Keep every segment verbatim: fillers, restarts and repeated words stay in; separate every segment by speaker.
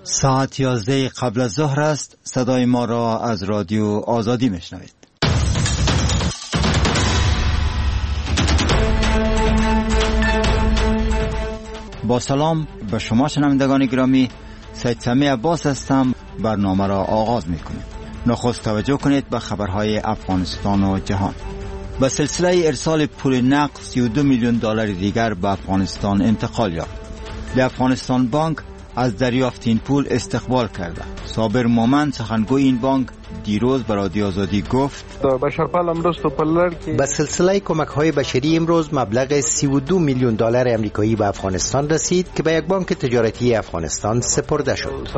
Speaker 1: ساعت یازده قبل از ظهر است. صدای ما را از رادیو آزادی میشنوید. با سلام به شما شنوندگان گرامی، سید سمیع عباس هستم. برنامه را آغاز میکنیم. نخست توجه کنید به خبرهای افغانستان و جهان. به سلسله ارسال پول نقد سی و دو میلیون دلار دیگر به افغانستان انتقال یافت. در افغانستان بانک از دریافت این پول استقبال کرده. صابر مومن سخنگوی این بانک دیروز به رادیو آزادی گفت
Speaker 2: به سلسله کمک‌های بشری امروز مبلغ سی و دو میلیون دلار آمریکایی به افغانستان رسید که به یک بانک تجارتی افغانستان سپرده شد.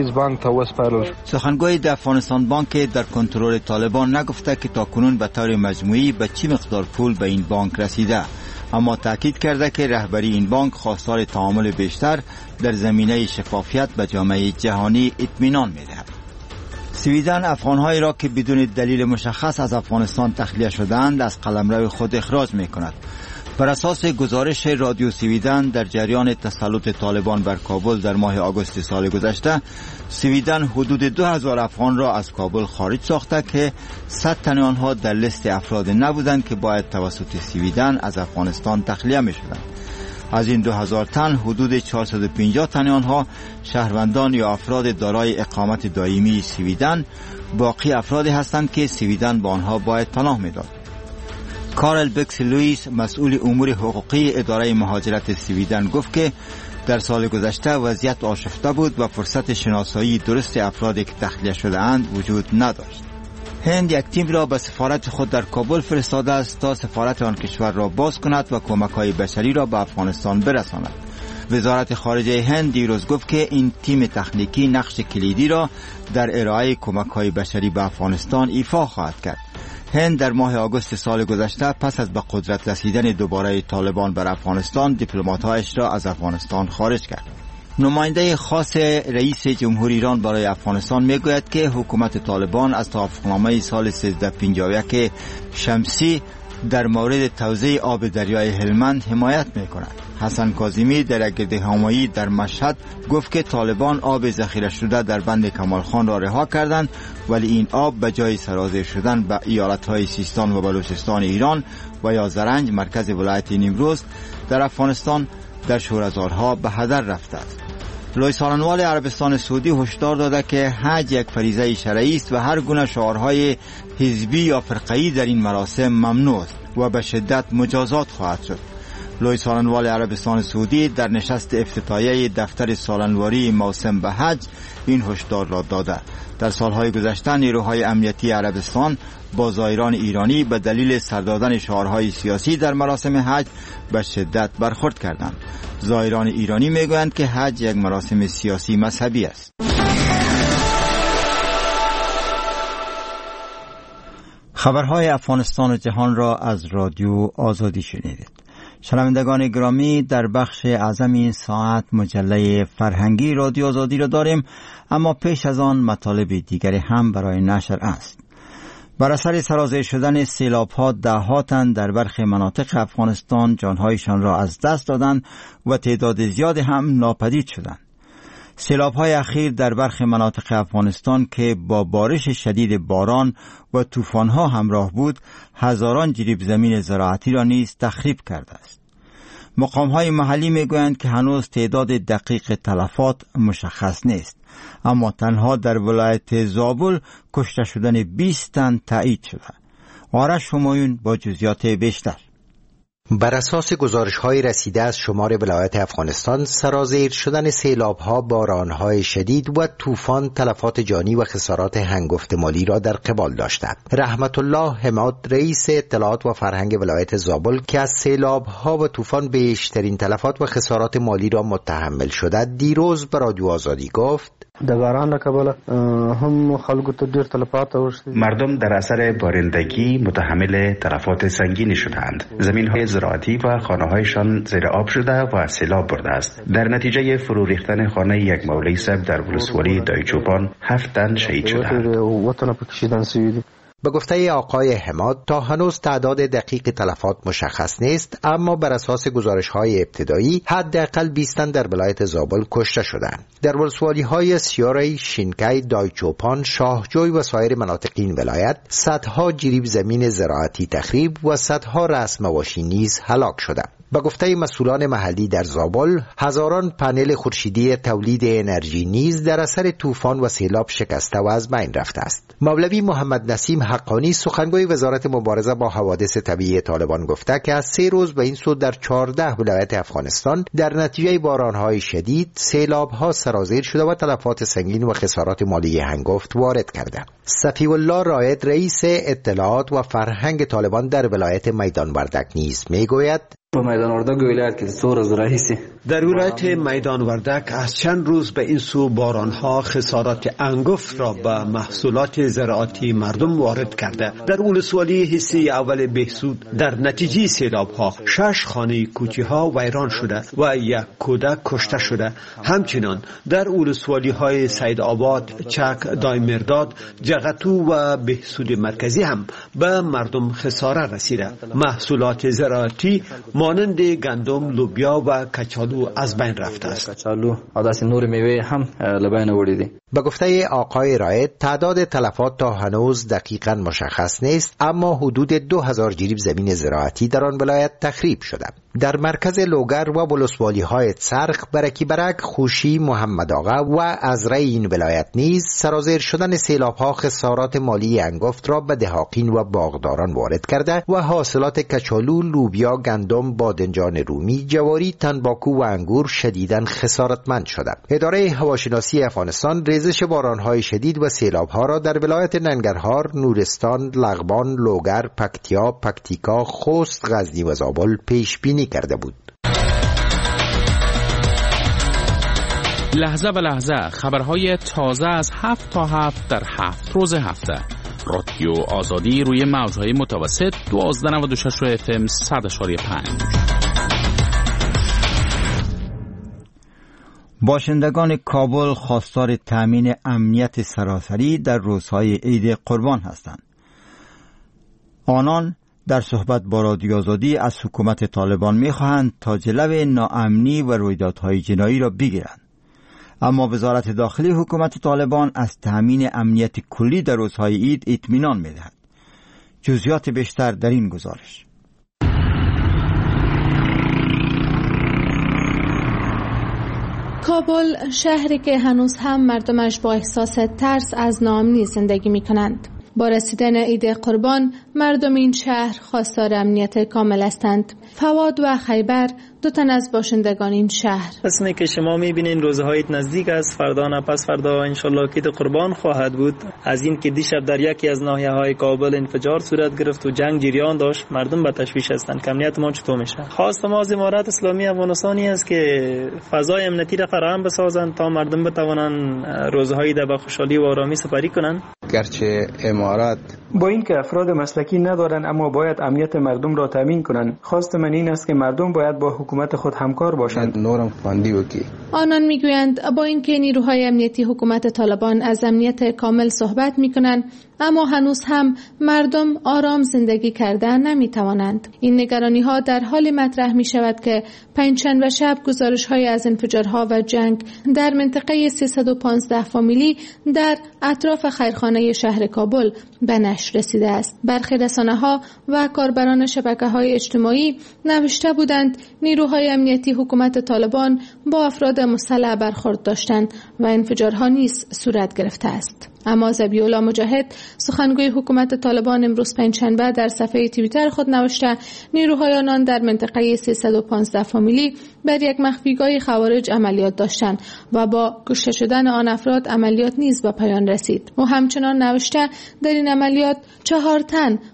Speaker 1: سخنگوی در افغانستان بانک در کنترل طالبان نگفته که تاکنون به طور مجموعی به چی مقدار پول به این بانک رسیده، اما تاکید کرده که رهبری این بانک خواستار تعامل بیشتر در زمینه شفافیت به جامعه جهانی اطمینان می‌دهد. سویدن افغان‌هایی را که بدون دلیل مشخص از افغانستان تخلیه شدند از قلمرو خود اخراج می‌کند. بر اساس گزارش رادیو سویدن، در جریان تسلط طالبان بر کابل در ماه آگوست سال گذشته، سویدن حدود دو هزار افغان را از کابل خارج ساخته که صد تن آنها در لیست افراد نبودند که باید توسط سویدن از افغانستان تخلیه می‌شدند. از این دو هزار تن حدود چهارصد و پنجاه تن آنها شهروندان یا افراد دارای اقامت دائمی سویدن، باقی افرادی هستند که سویدن با آنها باید پناه می‌داد. کارل بکس لوئیس، مسئول امور حقوقی اداره مهاجرت سویدن، گفت که در سال گذشته وضعیت آشفته بود و فرصت شناسایی درست افرادی که تخلیه شده اند وجود نداشت. هند یک تیم را به سفارت خود در کابل فرستاده است تا سفارت آن کشور را باز کند و کمک‌های بشری را به افغانستان برساند. وزارت خارجه هند دیروز گفت که این تیم تکنیکی نقش کلیدی را در ارائه کمک‌های بشری به افغانستان ایفا خواهد کرد. هند در ماه آگوست سال گذشته پس از به قدرت رسیدن دوباره طالبان بر افغانستان دیپلمات‌هایش را از افغانستان خارج کرد. نماینده خاص رئیس جمهور ایران برای افغانستان میگوید که حکومت طالبان از توافقنامه سال سیزده پنجاه و یک شمسی در مورد توزیع آب دریای هلمند حمایت میکند. حسن کاظمی در گردهمایی در مشهد گفت که طالبان آب ذخیره شده در بند کمال خان را رها کردند، ولی این آب به جای سرازیر شدن به ایالت‌های سیستان و بلوچستان ایران و یا زرنج مرکز ولایت نیمروز در افغانستان در شوره‌زارها به هدر رفته است. لوی سالنوال عربستان سعودی هشدار داده که حج یک فریضه شرعی است و هر گونه شعارهای حزبی یا فرقه‌ای در این مراسم ممنوع است و به شدت مجازات خواهد شد. لوی سالنوال عربستان سعودی در نشست افتتاحیه دفتر سالنواری موسم به حج این هشدار را داده. در سالهای گذشته نیروهای امنیتی عربستان با زائران ایرانی به دلیل سر دادن شعارهای سیاسی در مراسم حج به شدت برخورد کردند. زائران ایرانی میگویند که حج یک مراسم سیاسی مذهبی است. خبرهای افغانستان و جهان را از رادیو آزادی شنیدید. شنوندگان گرامی، در بخش اعظم این ساعت مجله فرهنگی رادیو آزادی را داریم، اما پیش از آن مطالب دیگری هم برای نشر است. بر اثر سرازیر شدن سیلاب‌ها ده‌ها تن در برخی مناطق افغانستان جانهایشان را از دست دادند و تعداد زیاد هم ناپدید شدند. سیلاب‌های اخیر در برخی مناطق افغانستان که با بارش شدید باران و طوفان‌ها همراه بود، هزاران جریب زمین زراعتی را نیز تخریب کرده است. مقام‌های محلی می‌گویند که هنوز تعداد دقیق تلفات مشخص نیست، اما تنها در ولایت زابل کشته شدن بیست تن تایید شده. آرش همایون با جزئیات بیشتر.
Speaker 2: بر اساس گزارش‌های رسیده از شمار ولایات افغانستان، سرازیر شدن سیلاب‌ها، باران‌های شدید و طوفان تلفات جانی و خسارات هنگفت مالی را در قبال داشتند. رحمت الله حماد، رئیس اطلاعات و فرهنگ ولایت زابل که از سیلاب‌ها و طوفان بیشترین تلفات و خسارات مالی را متحمل شده، دیروز به رادیو آزادی گفت:
Speaker 3: د باران له کبله هم خلکو ته ډیر تلفات اوښتي.
Speaker 4: مردم در اثر بارندگی متحمل تلفات سنگینی شدند. زمین‌های زراعتی و خانه‌هایشان زیر آب شده و سیلاب برده است. در نتیجه فرو ریختن خانه یک مولوی صاحب در ولسوالی دایچوبان هفت تن شهید شدند.
Speaker 3: وطن پکشیدن سوی.
Speaker 2: به گفته آقای حماد تا هنوز تعداد دقیق تلفات مشخص نیست، اما بر اساس گزارش‌های ابتدایی حداقل بیست تن در ولایت زابل کشته شدند. در ولسوالی‌های سیاری، شینکای، دایچوپان، شاهجوی و سایر مناطق این ولایت صدها جریب زمین زراعتی تخریب و صدها رأس مواشی نیز هلاک شدند. به گفته مسئولان محلی در زابل، هزاران پنل خورشیدی تولید انرژی نیز در اثر طوفان و سیلاب شکسته و از بین رفته است. مولوی محمد نسیم حقانی سخنگوی وزارت مبارزه با حوادث طبیعی طالبان گفته که از سه روز به این سو در چهارده ولایت افغانستان در نتیجه بارانهای شدید سیلاب‌ها سرازیر شده و تلفات سنگین و خسارات مالی هنگفت وارد کرده. صفی الله رائد رئیس اطلاعات و فرهنگ طالبان در ولایت میدان وردک نیز میگوید
Speaker 5: میدان وردک ولایت که سور از رئیسی
Speaker 6: در ولایت میدان وردک از چند روز به این سو بارانها خسارات انگفت را به محصولات زراعتی مردم وارد کرده. در ولسوالی حصه اول بهسود در نتیجه سیلاب‌ها شش خانه کوچه‌ها ویران شده و یک کودک کشته شده. همچنین در ولسوالی‌های سید آباد، چک، دایمرداد، جغتو و بهسود مرکزی هم به مردم خساره رسیده. محصولات زراعتی مانند گندم، لوبیا و کچالو از بین رفته است.
Speaker 5: کچالو عدس نور میوه هم لبین وریدی.
Speaker 2: به گفته آقای رائد تعداد تلفات تا هنوز دقیقاً مشخص نیست، اما حدود دو هزار جریب زمین زراعتی در آن ولایت تخریب شده. در مرکز لوگر و ولسوالی های سرخ، برکی برک، خوشی، محمد آقا و ازره این ولایت نیز سرازیر شدن سیلاب ها خسارات مالی انگفت را به دهاقین و باغداران وارد کرده و حاصلات کچالو، لوبیا، گندم، بادنجان رومی، جواری، تنباکو و انگور شدیداً خسارتمند شده. اداره هواشناسی افغانستان ریزش بارانهای شدید و سیلاب‌ها را در ولایت ننگرهار، نورستان، لغبان، لوگر، پکتیا، پکتیکا، خوست، غزنی و زابل پیش بینی کرده بود.
Speaker 7: لحظه به لحظه خبرهای تازه از هفت تا هفت در هفت روز هفته. رادیو آزادی روی موجهای متوسط دوازده و نود و شش اف ام صد و پنج.
Speaker 1: باشندگان کابل خواستار تامین امنیت سراسری در روزهای عید قربان هستند. آنان در صحبت با رادیو آزادی از حکومت طالبان می‌خواهند تا جلوی ناامنی و رویدادهای جنایی را بگیرند. اما وزارت داخلی حکومت طالبان از تامین امنیت کلی در روزهای عید اطمینان می‌دهد. جزئیات بیشتر در این گزارش.
Speaker 8: کابل، شهری که هنوز هم مردمش با احساس ترس از ناامنی زندگی می کنند. با رسیدن عید قربان مردم این شهر خواستار امنیت کامل هستند. فواد و خیبر دو تن از باشندگان این شهر.
Speaker 9: قسمی که شما میبینین روزهای عید است، فردا نه پس فردا انشالله عید قربان خواهد بود. از این که دیشب در یکی از ناحیه‌های کابل انفجار صورت گرفت و جنگ جریان داشت، مردم به تشویش هستند که امنیت ما چطور میشه. خواست ما از امارات اسلامی افغانستانی است که فضای امنیتی را فراهم بسازند تا مردم بتوانند روزهای عید با خوشحالی و آرامی سپری کنند.
Speaker 10: گرچه امارات
Speaker 11: با این که افراد مسلکی ندارند اما باید امنیت مردم را تامین کنند، خواست من این است که مردم باید با حکومت خود همکار باشند.
Speaker 10: نورم فاندی وکی.
Speaker 8: آنان میگویند با اینکه نیروهای امنیتی حکومت طالبان از امنیت کامل صحبت میکنند، اما هنوز هم مردم آرام زندگی کردن نمیتوانند. این نگرانی ها در حالی مطرح می شود که پنجشنبه شب گزارش های از انفجارها و جنگ در منطقه سیصد و پانزده فامیلی در اطراف خیرخانه شهر کابل به نشر رسیده است. برخی رسانه ها و کاربران شبکه های اجتماعی نوشته بودند نیروهای امنیتی حکومت طالبان با افراد مسلح برخورد داشتند و انفجارها نیز صورت گرفته است. اما ذبیح‌الله مجاهد سخنگوی حکومت طالبان امروز پنجشنبه در صفحه توییتر خود نوشته نیروهای آنان در منطقه سیصد و پانزده فامیلی بر یک مخفیگاه خوارج عملیات داشتند و با کشته شدن آن افراد عملیات نیز به پایان رسید. او همچنان نوشته در این عملیات چهار تن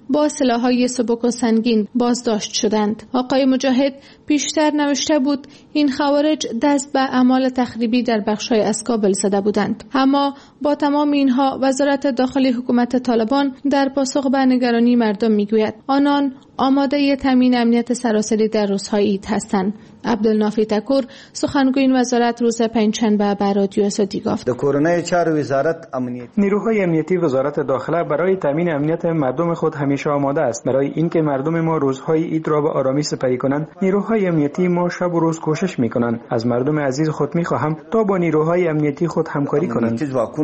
Speaker 8: با سلاح‌های سبک و سنگین بازداشت شدند. آقای مجاهد پیشتر نوشته بود این خوارج دست به اعمال تخریبی در بخش‌های از کابل زده بودند. اما با تمام اینها وزارت داخلی حکومت طالبان در پاسخ به نگرانی مردم میگوید آنان آماده تامین امنیت سراسری در روزهای عید هستند. عبدالنافی تکور سخنگوی این وزارت روز پنجشنبه به رادیو آزادی گفت
Speaker 11: نیروهای امنیتی وزارت داخله برای تامین امنیت مردم خود همیشه آماده است. برای اینکه مردم ما روزهای عید را به آرامی سپری کنند، نیروهای امنیتی ما شب و روز کوشش میکنند. از مردم عزیز خود میخواهم تا با نیروهای امنیتی خود همکاری کنند.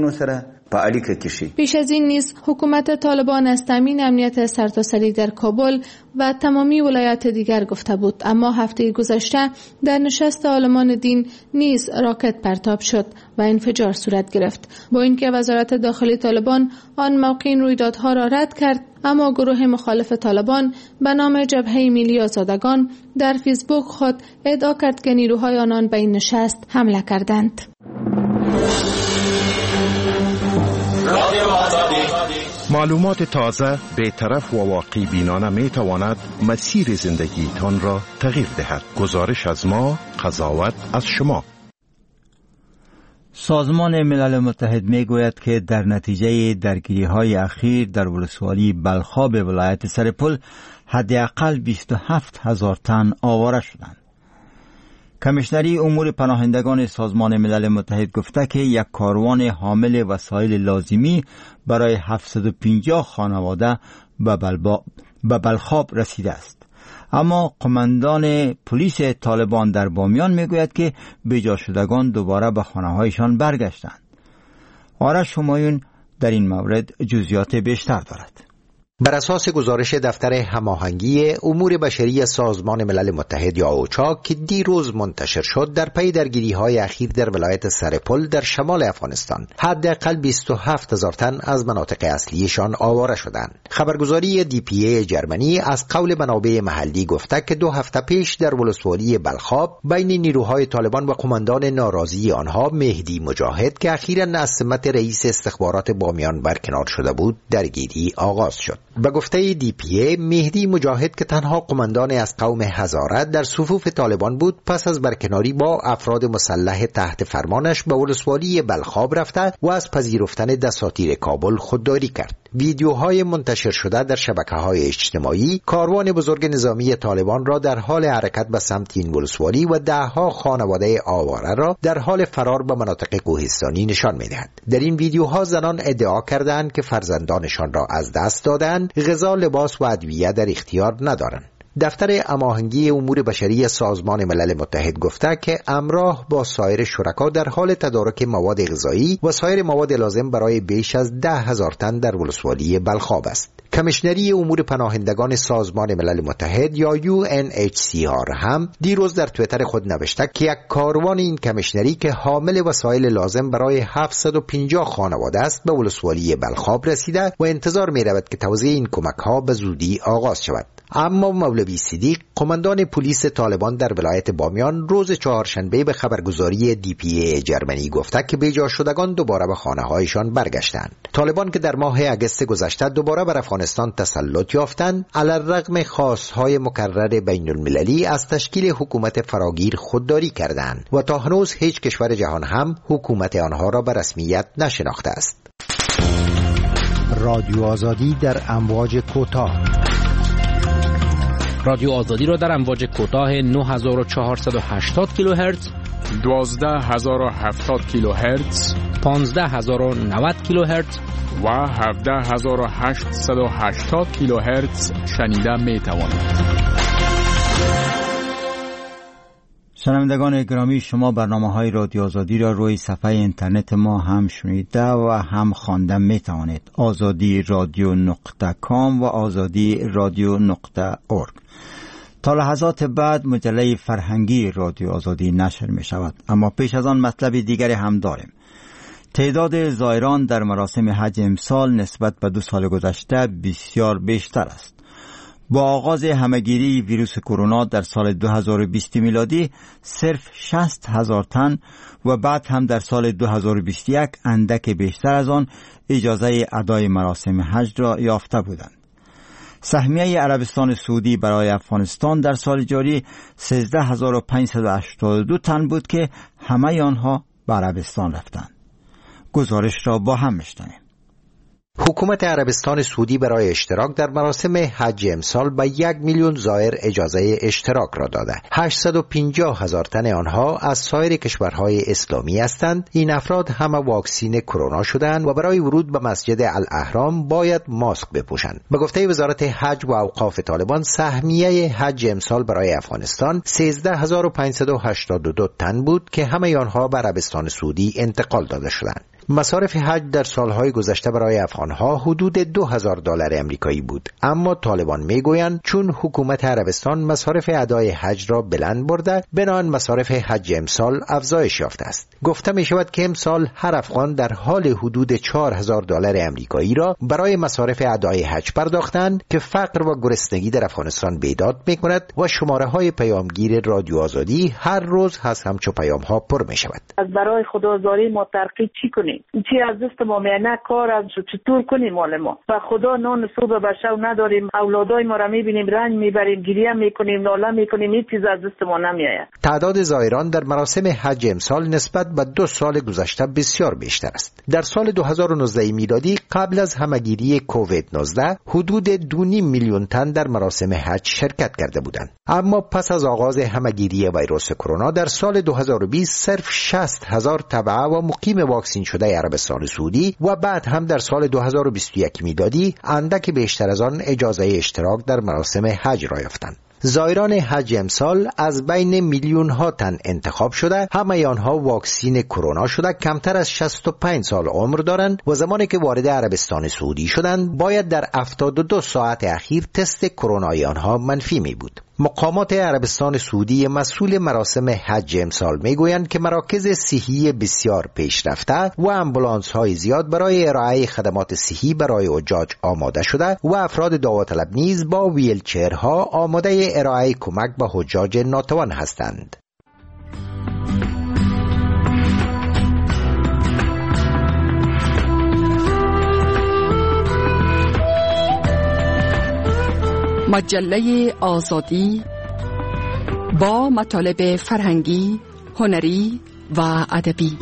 Speaker 8: پیش از این نیز حکومت طالبان از تامین امنیت سرتاسری در کابل و تمامی ولایات دیگر گفته بود، اما هفته گذشته در نشست عالمان دین نیز راکت پرتاب شد و انفجار صورت گرفت. با اینکه وزارت داخلی طالبان آن موقع این رویدادها را رد کرد، اما گروه مخالف طالبان به نام جبهه ملی آزادگان در فیسبوک خود ادعا کرد که نیروهای آنان به این نشست حمله کردند.
Speaker 12: معلومات تازه به طرف و واقعی بینانه می تواند مسیر زندگی تان را تغییر دهد. گزارش از ما، قضاوت از شما.
Speaker 1: سازمان ملل متحد می گوید که در نتیجه درگیری های اخیر در ولسوالی بلخاب ولایت سرپل حداقل بیست و هفت هزار تن آواره شدند. کمیشنری امور پناهندگان سازمان ملل متحد گفته که یک کاروان حامل وسایل لازمی برای هفتصد و پنجاه خانواده به بلخاب رسیده است. اما قماندان پلیس طالبان در بامیان میگوید که بجا شدگان دوباره به خانه‌هایشان برگشتند. آرش همایون در این مورد جزئیات بیشتر دارد.
Speaker 2: بر اساس گزارش دفتر هماهنگی امور بشری سازمان ملل متحد یا اوچا که دیروز منتشر شد، در پی درگیری‌های اخیر در ولایت سرپل در شمال افغانستان حداقل بیست و هفت هزار تن از مناطق اصلیشان آواره شدند. خبرگزاری دی پی ای جرمنی از قول منابع محلی گفته که دو هفته پیش در ولسوالی بلخاب بین نیروهای طالبان و قماندان ناراضی آنها مهدی مجاهد که اخیراً از سمت رئیس استخبارات بامیان برکنار شده بود درگیری آغاز شد. به گفته دی پی ای، مهدی مجاهد که تنها قماندان از قوم هزاره در صفوف طالبان بود، پس از برکناری با افراد مسلح تحت فرمانش به ولسوالی بلخاب رفته و از پذیرفتن دساتیر کابل خودداری کرد. ویدیوهای منتشر شده در شبکه‌های اجتماعی کاروان بزرگ نظامی طالبان را در حال حرکت به سمت این ولسوالی و دهها خانواده آواره را در حال فرار به مناطق کوهستانی نشان می‌دهد. در این ویدیوها زنان ادعا کردند که فرزندانشان را از دست دادند، غذا، لباس و ادویه در اختیار ندارند. دفتر هماهنگی امور بشری سازمان ملل متحد گفته که همراه با سایر شرکا در حال تدارک مواد غذایی و سایر مواد لازم برای بیش از ده هزار تن در ولسوالی بلخاب است. کمیشنری امور پناهندگان سازمان ملل متحد یا یو ان اچ سی آر هم دیروز در توییتر خود نوشته که یک کاروان این کمیشنری که حامل وسایل لازم برای هفتصد و پنجاه خانواده است به ولسوالی بلخاب رسیده و انتظار می رود که توزیع این کمک ها به زودی آغاز شود. اما مولوی صدیق، قماندان پلیس طالبان در ولایت بامیان، روز چهارشنبه به خبرگزاری دی پی ای جرمنی گفته که بیجا شدگان دوباره به خانه‌هایشان برگشتند. طالبان که در ماه اگست گذشته دوباره بر افغانستان تسلط یافتند، علی‌الرغم خواست‌های مکرر بین المللی از تشکیل حکومت فراگیر خودداری کردند و تا هنوز هیچ کشور جهان هم حکومت آنها را به رسمیت نشناخته است. رادیو آزادی در امواج کوتاه.
Speaker 7: رادیو آزادی را در امواج کوتاه نه هزار و چهارصد و هشتاد کیلوهرتز،
Speaker 13: دوازده هزار و هفتاد کیلوهرتز،
Speaker 7: پانزده هزار و نود کیلوهرتز
Speaker 13: و هفده هزار و هشتصد و هشتاد کیلوهرتز شنیده می توانید.
Speaker 1: شنوندگان گرامی، شما برنامه‌های رادیو آزادی را روی صفحه اینترنت ما هم شنیده و هم خواندن می توانید. آزادی رادیو نقطه کام و آزادی رادیو نقطه اورگ. تا لحظات بعد مجله فرهنگی رادیو آزادی نشر می شود. اما پیش از آن مطلب دیگری هم داریم. تعداد زائران در مراسم حج امسال نسبت به دو سال گذشته بسیار بیشتر است. با آغاز همهگیری ویروس کرونا در سال دو هزار و بیست میلادی صرف شصت هزار تن و بعد هم در سال دو هزار و بیست و یک اندک بیشتر از آن اجازه ادای مراسم حج را یافته بودند. سهمیه عربستان سعودی برای افغانستان در سال جاری سیزده هزار و پانصد و هشتاد و دو تن بود که همه آنها به عربستان رفتند. گزارش را با هم میشنویم.
Speaker 2: حکومت عربستان سعودی برای اشتراک در مراسم حج امسال به یک میلیون زائر اجازه اشتراک را داده. هشتصد و پنجاه هزار تن آنها از سایر کشورهای اسلامی هستند. این افراد همه واکسین کرونا شدند و برای ورود به مسجد الاحرام باید ماسک بپوشند. به گفته وزارت حج و اوقاف طالبان، سهمیه حج امسال برای افغانستان سیزده هزار و پانصد و هشتاد و دو تن بود که همه آنها به عربستان سعودی انتقال داده شدند. مصارف حج در سالهای گذشته برای افغانها حدود دو هزار دلار امریکایی بود، اما طالبان میگویند چون حکومت عربستان مصارف ادای حج را بلند برده، بنابراین مصارف حج امسال افزایش یافته است. گفته می شود که امسال هر افغان در حال حدود چهار هزار دلار امریکایی را برای مصارف ادای حج پرداختند که فقر و گرسنگی در افغانستان بیداد می کند و شماره های پیامگیر رادیو آزادی هر روز از همچو پیام ها پر می شود.
Speaker 14: از برای خدازاری ما ترقی چی کنیم؟ چی از دست ما میانه کار از چطور کنیم مال ما و خدا نان صبح به شب نداریم، اولادای ما را میبینیم رنج میبریم، گریه میکنیم، ناله میکنیم، هیچ چیز از دست ما نمیآید.
Speaker 2: تعداد زائران در مراسم حج امسال نسبت به دو سال گذشته بسیار بیشتر است. در سال دو هزار و نوزده میلادی قبل از همهگیری کووید نوزده حدود دو و نیم میلیون تن در مراسم حج شرکت کرده بودند، اما پس از آغاز همهگیری ویروس کرونا در سال دو هزار و بیست صرف شصت هزار تبع و مقیم واکسین شده عربستان سعودی و بعد هم در سال دو هزار و بیست و یک میلادی اندک بیشتر از آن اجازه اشتراک در مراسم حج را یافتند. زائران حج امسال از بین میلیون ها تن انتخاب شده، همه آنها واکسین کرونا شده، کمتر از شصت و پنج سال عمر دارند و زمانی که وارد عربستان سعودی شدند باید در هفتاد و دو ساعت اخیر تست کرونای آنها منفی می بود. مقامات عربستان سعودی مسئول مراسم حج امسال میگویند که مراکز صحی بسیار پیشرفته و امبولانس های زیاد برای ارائه خدمات صحی برای حجاج آماده شده و افراد داوطلب نیز با ویلچرها آماده ارائه کمک به حجاج ناتوان هستند.
Speaker 15: مجله آزادی با مطالب فرهنگی، هنری و ادبی.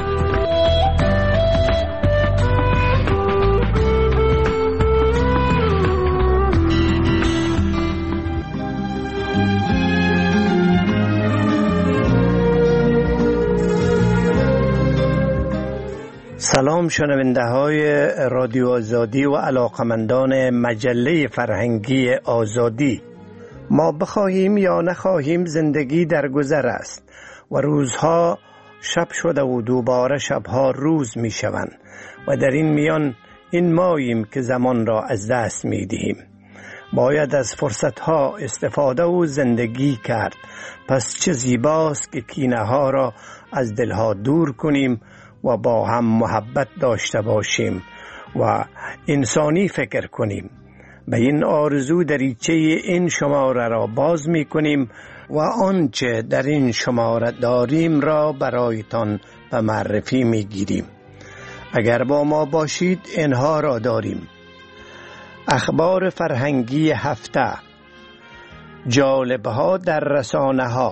Speaker 6: سلام شنونده های رادیو آزادی و علاقمندان مجله فرهنگی آزادی. ما بخواهیم یا نخواهیم زندگی در گذر است و روزها شب شده و دوباره شبها روز می شوند و در این میان این ماییم که زمان را از دست می دهیم. باید از فرصتها استفاده و زندگی کرد. پس چه زیباست که کینه ها را از دلها دور کنیم و با هم محبت داشته باشیم و انسانی فکر کنیم. به این آرزو دریچه این شماره را باز می کنیم و آنچه در این شماره داریم را برایتان به معرفی می گیریم. اگر با ما باشید اینها را داریم: اخبار فرهنگی هفته، جالبها در رسانه ها،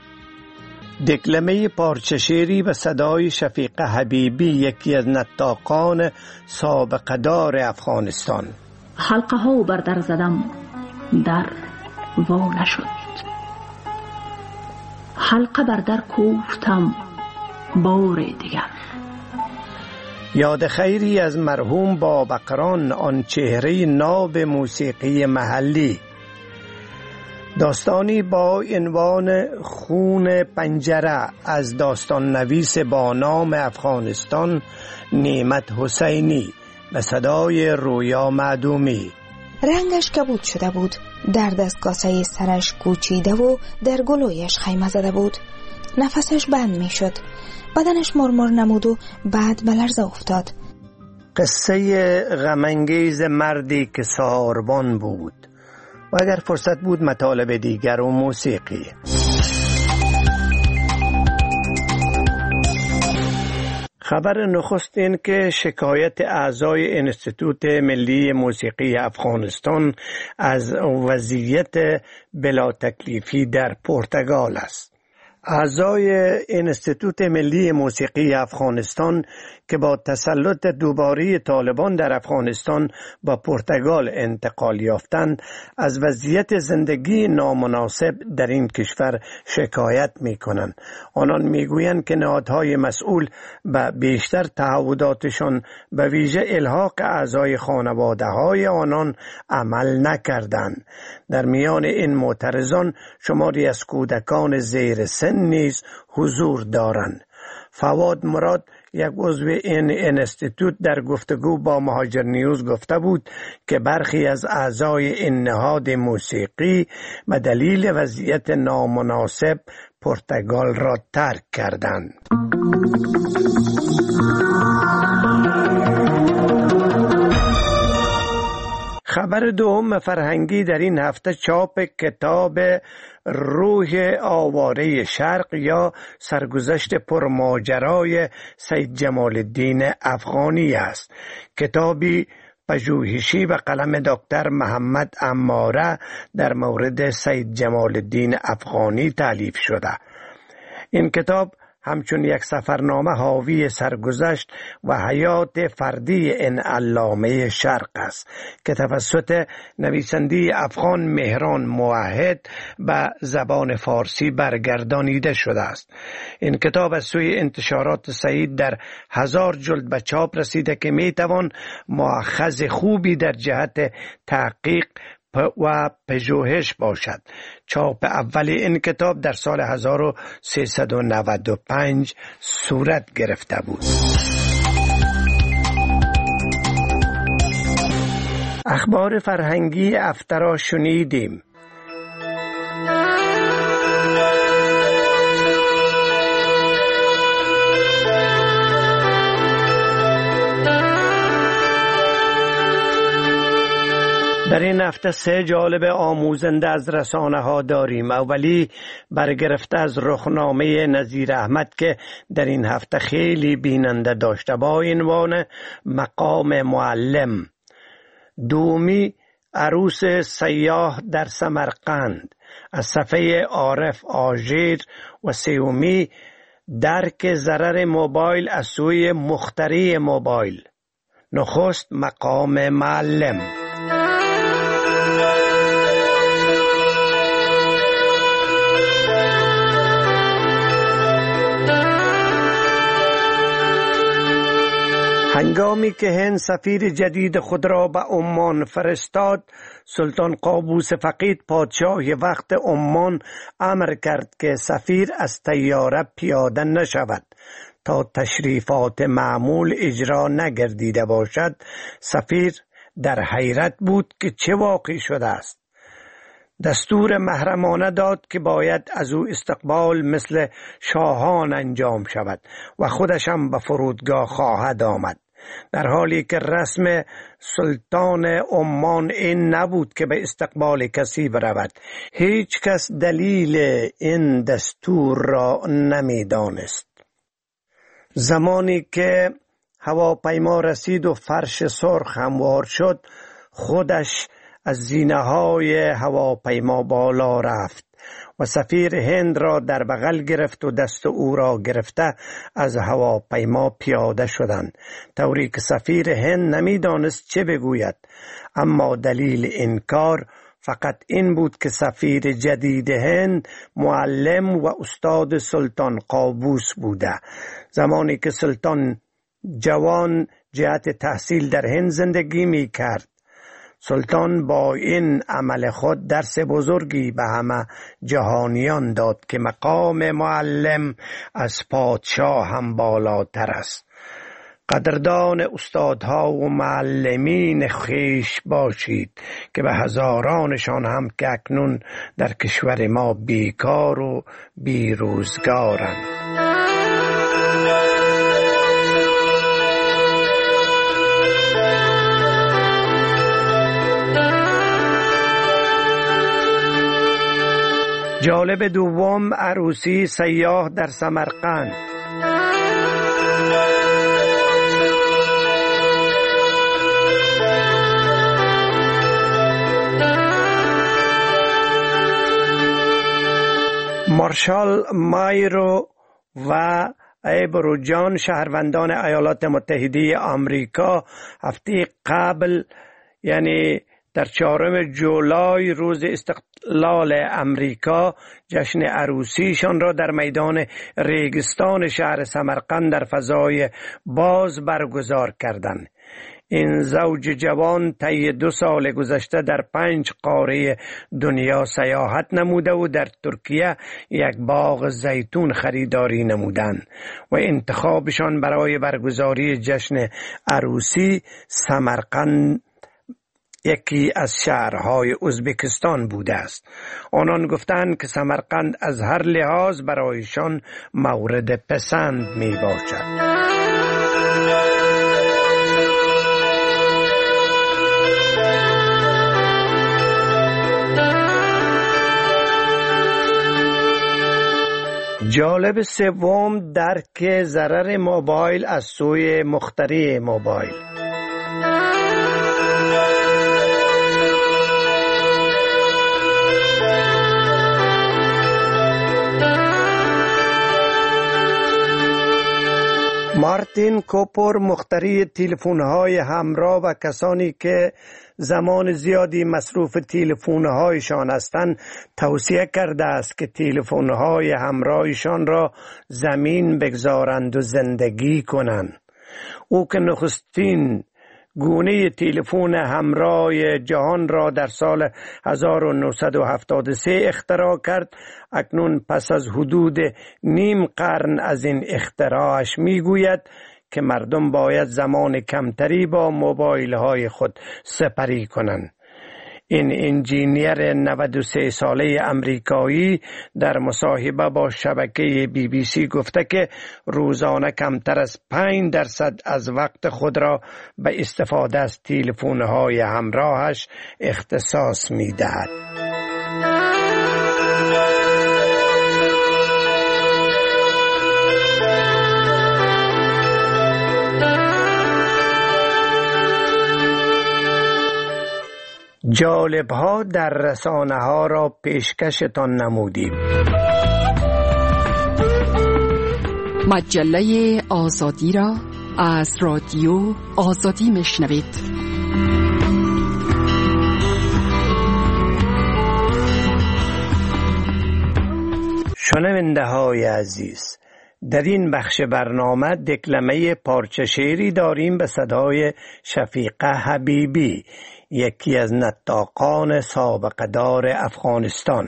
Speaker 6: دکلمه پارچه شعری به صدای شفیق حبیبی، یکی از نطاقان سابقه دار افغانستان.
Speaker 16: حلقه ها بر در زدم، در وا نشد. حلقه بر در کوفتم بار دیگر.
Speaker 6: یاد خیری از مرحوم بابقران، آن چهره ناب موسیقی محلی. داستانی با عنوان خون پنجره از داستان نویس با نام افغانستان نعمت حسینی به صدای رویا معدومی.
Speaker 17: رنگش کبود شده بود، در دستگاسه سرش کوچیده و در گلویش خیمه زده بود. نفسش بند می شد، بدنش مرمر نمود و بعد به لرزه افتاد.
Speaker 6: قصه غمانگیز مردی که سهاربان بود و اگر فرصت بود مطالب دیگر و موسیقی. خبر نخست این که شکایت اعضای انستیتوت ملی موسیقی افغانستان از وضعیت بلا تکلیفی در پرتغال است. اعضای انستیتوت ملی موسیقی افغانستان که با تسلط دوباره طالبان در افغانستان با پرتغال انتقال یافتند از وضعیت زندگی نامناسب در این کشور شکایت می کنند. آنان می گویند که نهادهای مسئول به بیشتر تعهداتشان به ویژه الحاق اعضای خانواده های آنان عمل نکردند. در میان این معترضان شماری از کودکان زیر سن نیز حضور دارند. فواد مراد یک عضو این انستیتوت در گفتگو با مهاجر نیوز گفته بود که برخی از اعضای این نهاد موسیقی به دلیل وضعیت نامناسب پرتغال را ترک کردند. خبر دوم فرهنگی در این هفته چاپ کتاب روح آواره شرق یا سرگذشت پرماجرای سید جمال الدین افغانی است. کتابی پژوهشی به قلم دکتر محمد عماره در مورد سید جمال الدین افغانی تالیف شده. این کتاب همچون یک سفرنامه حاوی سرگذشت و حیات فردی این علامه شرق است که توسط نویسنده افغان مهران موحد به زبان فارسی برگردانیده شده است. این کتاب از سوی انتشارات سعید در هزار جلد به چاپ رسیده که می توان مؤخذ خوبی در جهت تحقیق و پژوهش باشد. چاپ اول این کتاب در سال هزار و سیصد و نود و پنج صورت گرفته بود. اخبار فرهنگی هفته را شنیدیم. در این هفته سه جالب آموزنده از رسانه ها داریم. اولی برگرفته از رخنامه نظیر احمد که در این هفته خیلی بیننده داشته با عنوان مقام معلم. دومی عروس سیاه در سمرقند از صفحه عارف آژیر و سومی درک ضرر موبایل از سوی مخترع موبایل. نخست مقام معلم. هنگامی که هند سفیر جدید خود را به عمان فرستاد، سلطان قابوس فقید پادشاه وقت عمان امر کرد که سفیر از طیاره پیاده نشود تا تشریفات معمول اجرا نگردیده باشد. سفیر در حیرت بود که چه واقع شده است. دستور محرمانه داد که باید از او استقبال مثل شاهان انجام شود و خودش هم به فرودگاه خواهد آمد، در حالی که رسم سلطان عمان این نبود که به استقبال کسی برود. هیچ کس دلیل این دستور را نمی دانست. زمانی که هواپیما رسید و فرش سرخ هموار شد، خودش از زینه های هواپیما بالا رفت و سفیر هند را در بغل گرفت و دست او را گرفته از هواپیما پیاده شدند، طوری که سفیر هند نمی دانست چه بگوید. اما دلیل این کار فقط این بود که سفیر جدید هند معلم و استاد سلطان قابوس بوده. زمانی که سلطان جوان جهت تحصیل در هند زندگی می کرد، سلطان با این عمل خود درس بزرگی به همه جهانیان داد که مقام معلم از پادشاه هم بالاتر است. قدردان استادها و معلمین خویش باشید که به هزارانشان هم که اکنون در کشور ما بیکار و بیروزگارند. جالب دوم عروسی سیاه در سمرقند. مارشال مایرو و ایبرو جان شهروندان ایالات متحده آمریکا هفته قبل یعنی در چهارم جولای روز استقلال امریکا جشن عروسیشان را در میدان ریگستان شهر سمرقند در فضای باز برگزار کردند. این زوج جوان طی دو سال گذشته در پنج قاره دنیا سیاحت نموده و در ترکیه یک باغ زیتون خریداری نمودند و انتخابشان برای برگزاری جشن عروسی سمرقند یکی از شهرهای ازبکستان بوده است. آنان گفتند که سمرقند از هر لحاظ برایشان مورد پسند می باشد. جالب سوم، درک ضرر موبایل از سوی مخترع موبایل. مارتین کوپر مخترع تلفن‌های همراه و کسانی که زمان زیادی مصروف تلفن‌هایشان هستند توصیه کرده است که تلفن‌های همراهشان را زمین بگذارند و زندگی کنند. او که نخستین گونه تلفن همراه جهان را در سال هزار و نهصد و هفتاد و سه اختراع کرد، اکنون پس از حدود نیم قرن از این اختراعش میگوید که مردم باید زمان کمتری با موبایل های خود سپری کنند. این انجینیر نود و سه ساله امریکایی در مصاحبه با شبکه بی بی سی گفته که روزانه کمتر از پنج درصد از وقت خود را به استفاده از تلفن‌های همراهش اختصاص می‌دهد. جالب ها در رسانه ها را پیشکشتان نمودیم.
Speaker 15: مجله آزادی را از رادیو آزادی میشنوید.
Speaker 6: شنونده های عزیز، در این بخش برنامه دکلمه پارچه شعری داریم به صدای شفیقه حبیبی، یکی از نطاقان سابقه دار افغانستان.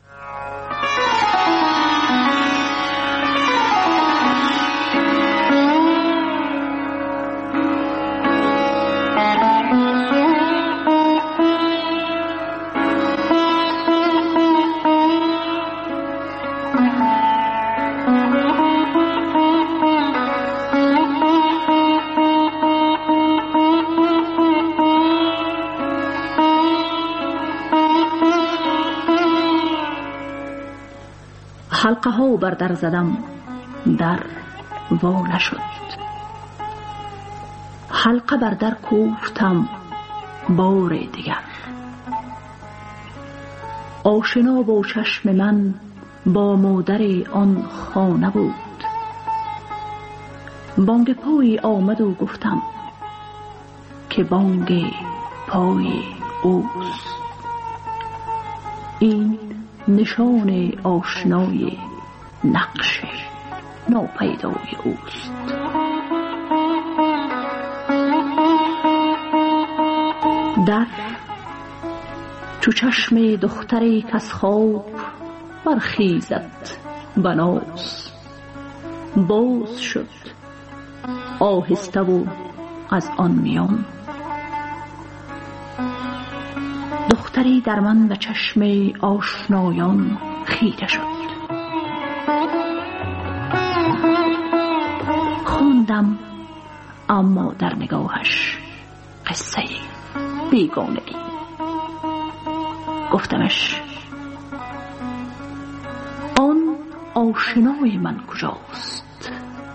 Speaker 16: حلقه ها بر در زدم، در وا نشد. حلقه بر در کوفتم بار دیگر. آشنا با چشم من با مادر آن خانه بود. بانگ پای آمد و گفتم که بانگ پای اوست. این نشان آشنای نقش ناپیدای اوست. در چو چشم دختری که از خواب برخیزد بناز، باز شد آهسته و از آن میان. دختری در من به چشم آشنایان خیره شد. خواندم اما در نگاهش قصه بیگانگی. گفتمش آن آشنای من کجاست؟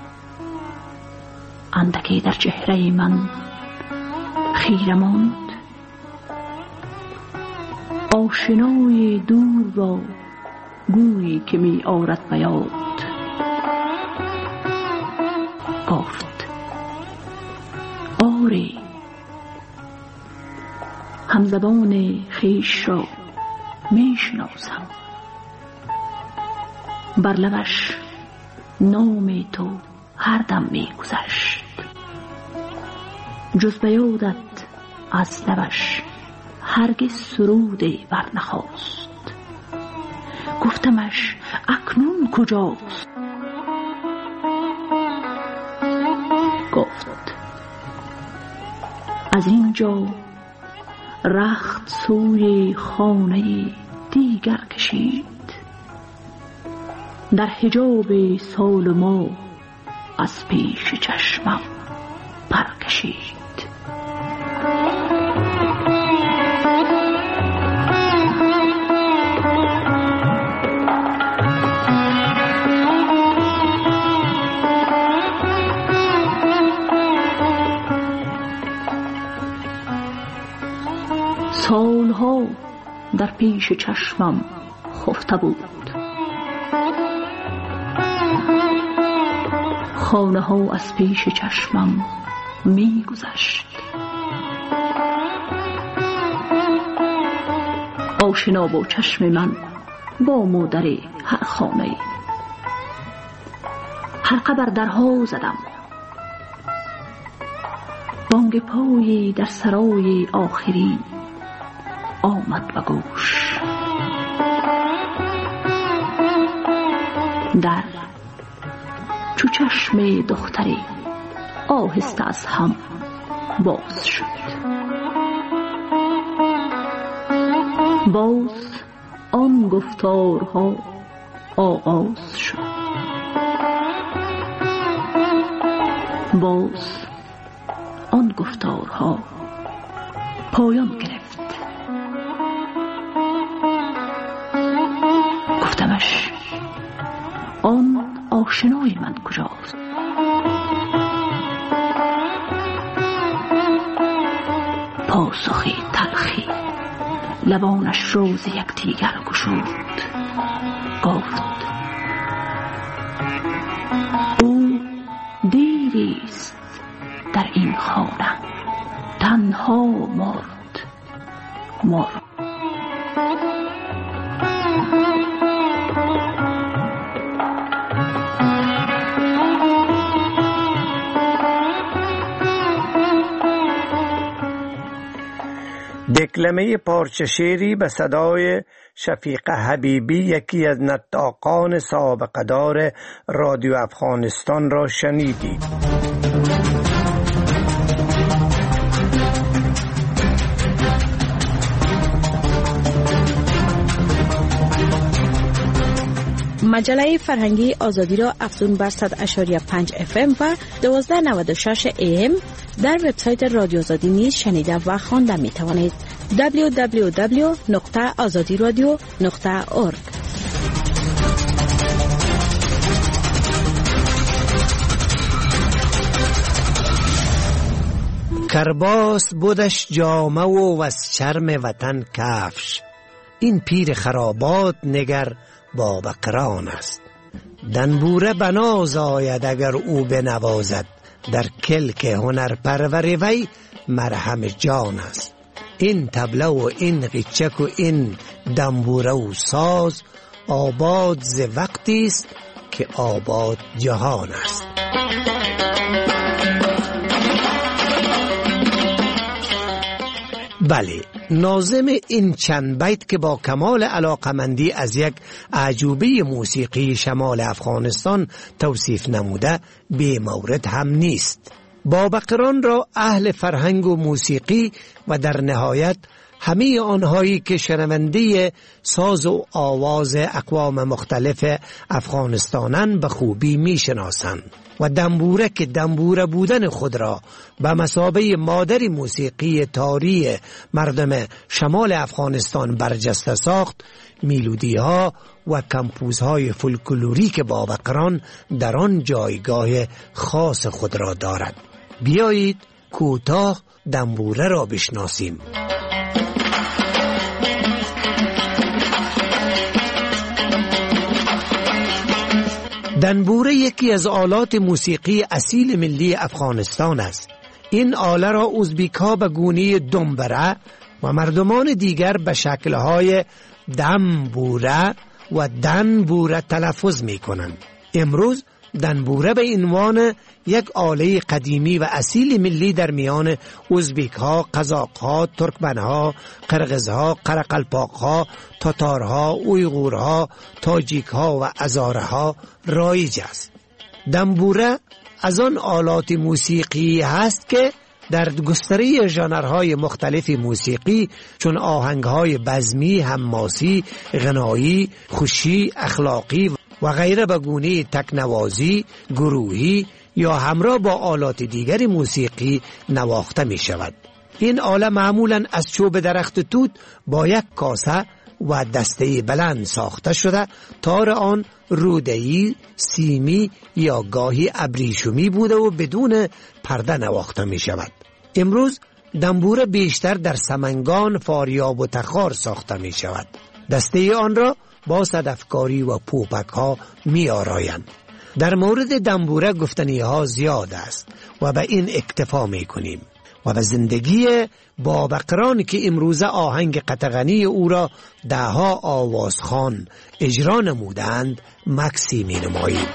Speaker 16: اندکی در چهره من خیره ماند. آشنای دور را گویی که می آرد بیاد. گفت آری همزبان خویش را می شناسم، بر لبش نام تو هر دم می گذشت، جز بیادت از لبش هرگز سرودی برنخاست. گفتمش اکنون کجاست؟ گفت از اینجا رخت سوی خانه دیگر کشید، در حجاب سال ما از پیش چشمم پر کشید. سالها در پیش چشمم خفته بود، خانه ها از پیش چشمم می گذشت. آشنا با چشم من با مادر هر خانه، حلقه بر درها زدم، بانگ پایی در سرای آخری آمد به گوش. در چو چشم دختری آهسته از هم باز شد. باز آن گفتارها آغاز شد. باز آن گفتارها پایان گرفت. گفتمش آن آشنای من کجاست؟ پاسخی تلخی لبانش روز یکدیگر گشود. گفت او دیریست در این خانه تنها مرد مرد.
Speaker 6: دکلمه پارچه شعری به صدای شفیق حبیبی، یکی از نطاقان سابقه دار رادیو افغانستان را شنیدید.
Speaker 18: مجله فرهنگی آزادی را افزون بر صد و پنج اف ام و دویست و نود و شش ای ام در وبسایت رادیو آزادی نیز شنیده و خوانده می توانید. دبلیو دبلیو دبلیو نقطه آزادی رادیو نقطه اورگ.
Speaker 6: کرباس بودش جامه و از چرم وطن کفش، این پیر خرابات نگر با بقران است. دنبوره بناز آید اگر او بنوازد، در کلک هنر پرور وی مرهم جان است. این طبله و این قیچک و این دنبوره و ساز، آباد ز وقتی است که آباد جهان است. بله، ناظم این چند بیت که با کمال علاقمندی از یک اعجوبه موسیقی شمال افغانستان توصیف نموده بی مورد هم نیست. بابقران را اهل فرهنگ و موسیقی و در نهایت همه آنهایی که شنونده ساز و آواز اقوام مختلف افغانستانن به خوبی می شناسند و دنبوره که دنبوره بودن خود را به مثابه مادر موسیقی تاری مردم شمال افغانستان برجسته ساخت، میلودی ها و کمپوز های فولکلوریک بابقران در آن جایگاه خاص خود را دارد. بیایید کوتاه دنبوره را بشناسیم.
Speaker 19: دنبوره یکی از آلات موسیقی اصیل ملی افغانستان است. این آله را ازبیک ها به گونه دنبره و مردمان دیگر به شکلهای دنبوره و دنبوره تلفظ می کنند. امروز دنبوره به عنوان یک آله قدیمی و اصیل ملی در میان ازبیک ها، قزاق ها، ترکمن ها، قرغز ها، قرقلپاق ها، تاتار ها، اویغور ها، تاجیک ها و ازاره ها رایج است. دنبوره از آن آلات موسیقی هست که در گستره ژانرهای مختلف موسیقی چون آهنگهای بزمی، حماسی، غنایی، خوشی، اخلاقی و غیره به گونه تکنوازی، گروهی یا همراه با آلات دیگر موسیقی نواخته می شود. این آله معمولاً از چوب درخت توت با یک کاسه و دسته بلند ساخته شده، تار آن روده‌ای، سیمی یا گاهی ابریشمی بوده و بدون پرده نواخته می شود. امروز دنبوره بیشتر در سمنگان، فاریاب و تخار ساخته می شود. دسته آن را با صدفکاری و پوپک ها می آرایند. در مورد دنبوره گفتنی ها زیاد است و به این اکتفا می کنیم و به زندگی بابقران که امروزه آهنگ قطغنی او را دهها آوازخوان اجرا نمودند مکسی می نماییم.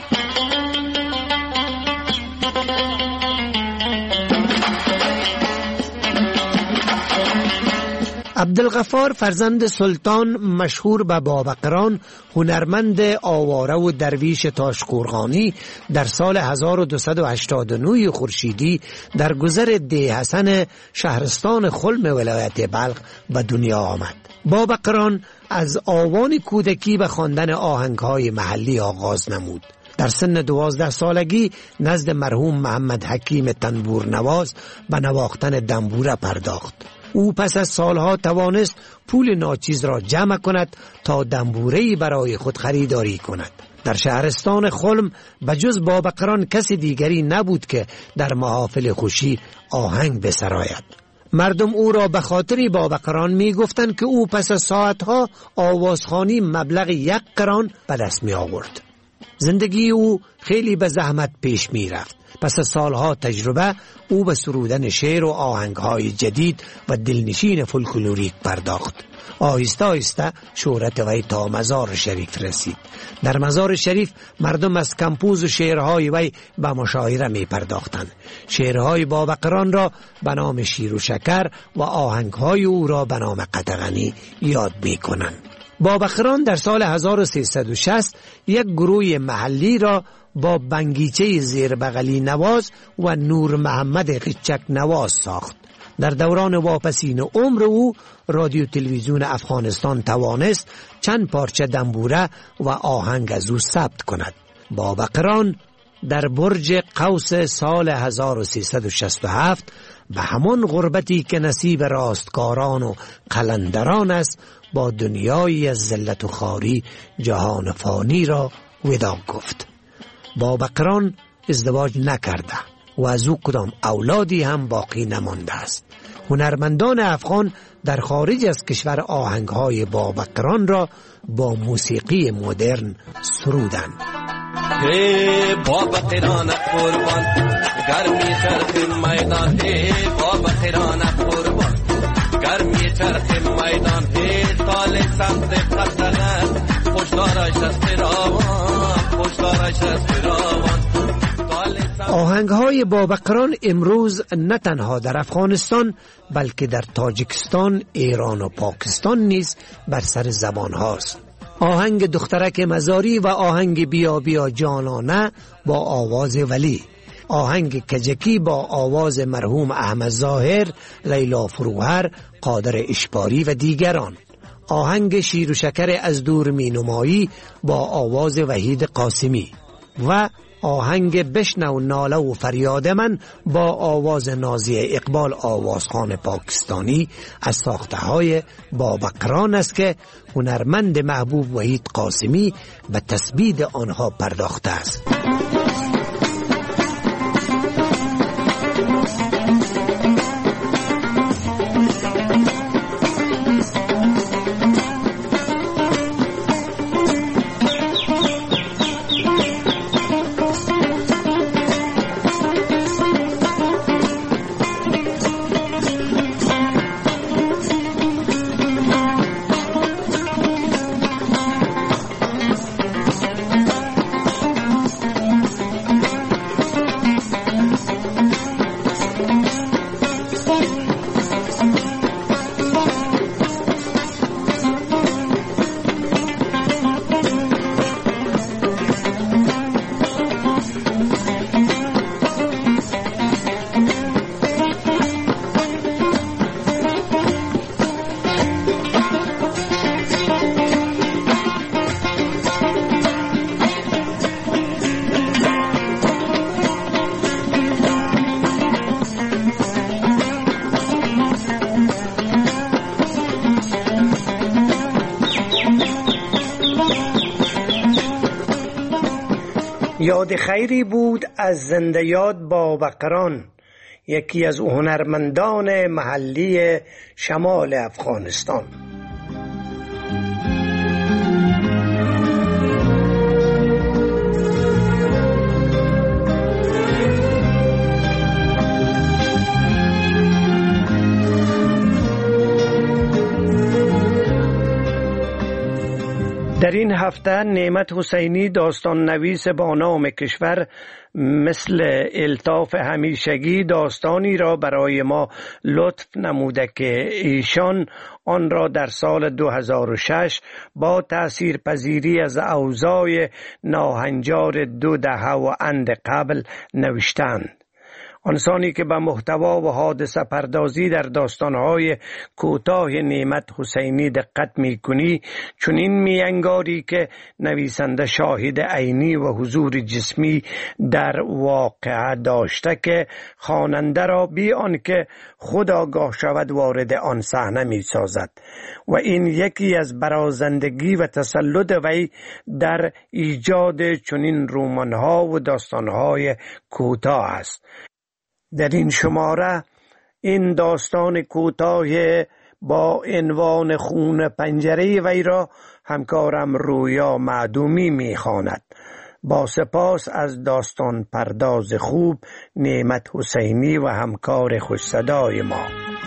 Speaker 19: عبدالغفار فرزند سلطان مشهور به بابقران، هنرمند آواره و درویش تاشقرغانی در سال هزار و دویست و هشتاد و نه خورشیدی در گذر ده حسن شهرستان خلم ولایت بلخ به دنیا آمد. بابقران از آوان کودکی به خواندن آهنگهای محلی آغاز نمود. در سن دوازده سالگی نزد مرحوم محمد حکیم تنبور نواز به نواختن دنبوره پرداخت. او پس از سالها توانست پول ناچیز را جمع کند تا دنبوره‌ای برای خود خریداری کند. در شهرستان خلم بجز بابقران کسی دیگری نبود که در محافل خوشی آهنگ بسراید. مردم او را به خاطر بابقران می گفتند که او پس از ساعتها آوازخوانی مبلغ یک قران به دست می آورد. زندگی او خیلی به زحمت پیش می رفت. پس از سالها تجربه او به سرودن شعر و آهنگهای جدید و دلنشین فولکلوریک پرداخت. آهسته آهسته شهرت وی تا مزار شریف رسید. در مزار شریف مردم از کمپوز و شعرهای وی به مشاعره می پرداختند. شعرهای بابقران را به نام شیر و شکر و آهنگهای او را به نام قطغنی یاد می کنند. بابقران در سال هزار و سیصد و شصت یک گروه محلی را با بنگیچه زیربغلی نواز و نور محمد قیچک نواز ساخت. در دوران واپسین عمر او رادیو تلویزیون افغانستان توانست چند پارچه دنبوره و آهنگ از او ثبت کند. بابقران در برج قوس سال هزار و سیصد و شصت و هفت به همان غربتی که نصیب راستکاران و قلندران است با دنیایی از ذلت و خواری جهان فانی را وداع گفت. بابقران ازدواج نکرده و از او کدام اولادی هم باقی نمانده است. هنرمندان افغان در خارج از کشور آهنگهای بابقران را با موسیقی مدرن سرودند.
Speaker 20: hey بابقران قربان گرمی چرخ میدان hey بابقران قربان گرمی چرخ میدان hey طال سمت قطغن خوشدارش از فراوان خوشدارش از فراوان.
Speaker 19: آهنگهای بابقران امروز نه تنها در افغانستان بلکه در تاجیکستان، ایران و پاکستان نیز بر سر زبان هاست. آهنگ دخترک مزاری و آهنگ بیا بیا جانانه با آواز ولی، آهنگ کجکی با آواز مرحوم احمد ظاهر، لیلا فروهر، قادر اشباری و دیگران، آهنگ شیر و شکر از دور می نمایی با آواز وحید قاسمی و آهنگ بشنو ناله و فریاد من با آواز نازی اقبال آوازخوان پاکستانی از ساخته های بابقران است که هنرمند محبوب وحید قاسمی به تثبیت آنها پرداخته است. یاد خیری بود از زنده یاد بابقران، یکی از هنرمندان محلی شمال افغانستان. در این هفته نعمت حسینی داستان نویس با نام کشور مثل الطاف همیشگی داستانی را برای ما لطف نموده که ایشان آن را در سال دو هزار و شش با تأثیر پذیری از اوضاع ناهنجار دو دهه و اند قبل نوشتند. آنسانی که به محتوا و حادثه پردازی در داستانهای کوتاه نعمت حسینی دقت می کنی، چون این می انگاری که نویسنده شاهد عینی و حضور جسمی در واقعه داشته که خواننده را بی آنکه خود آگاه شود وارد آن صحنه می سازد و این یکی از برازندگی و تسلط وی در ایجاد چنین رمان‌ها و داستانهای کوتاه است. در این شماره این داستان کوتاه با عنوان خون پنجره وی را همکارم رویا معدومی می‌خواند. با سپاس از داستان پرداز خوب نعمت حسینی و همکار خوش صدای ما.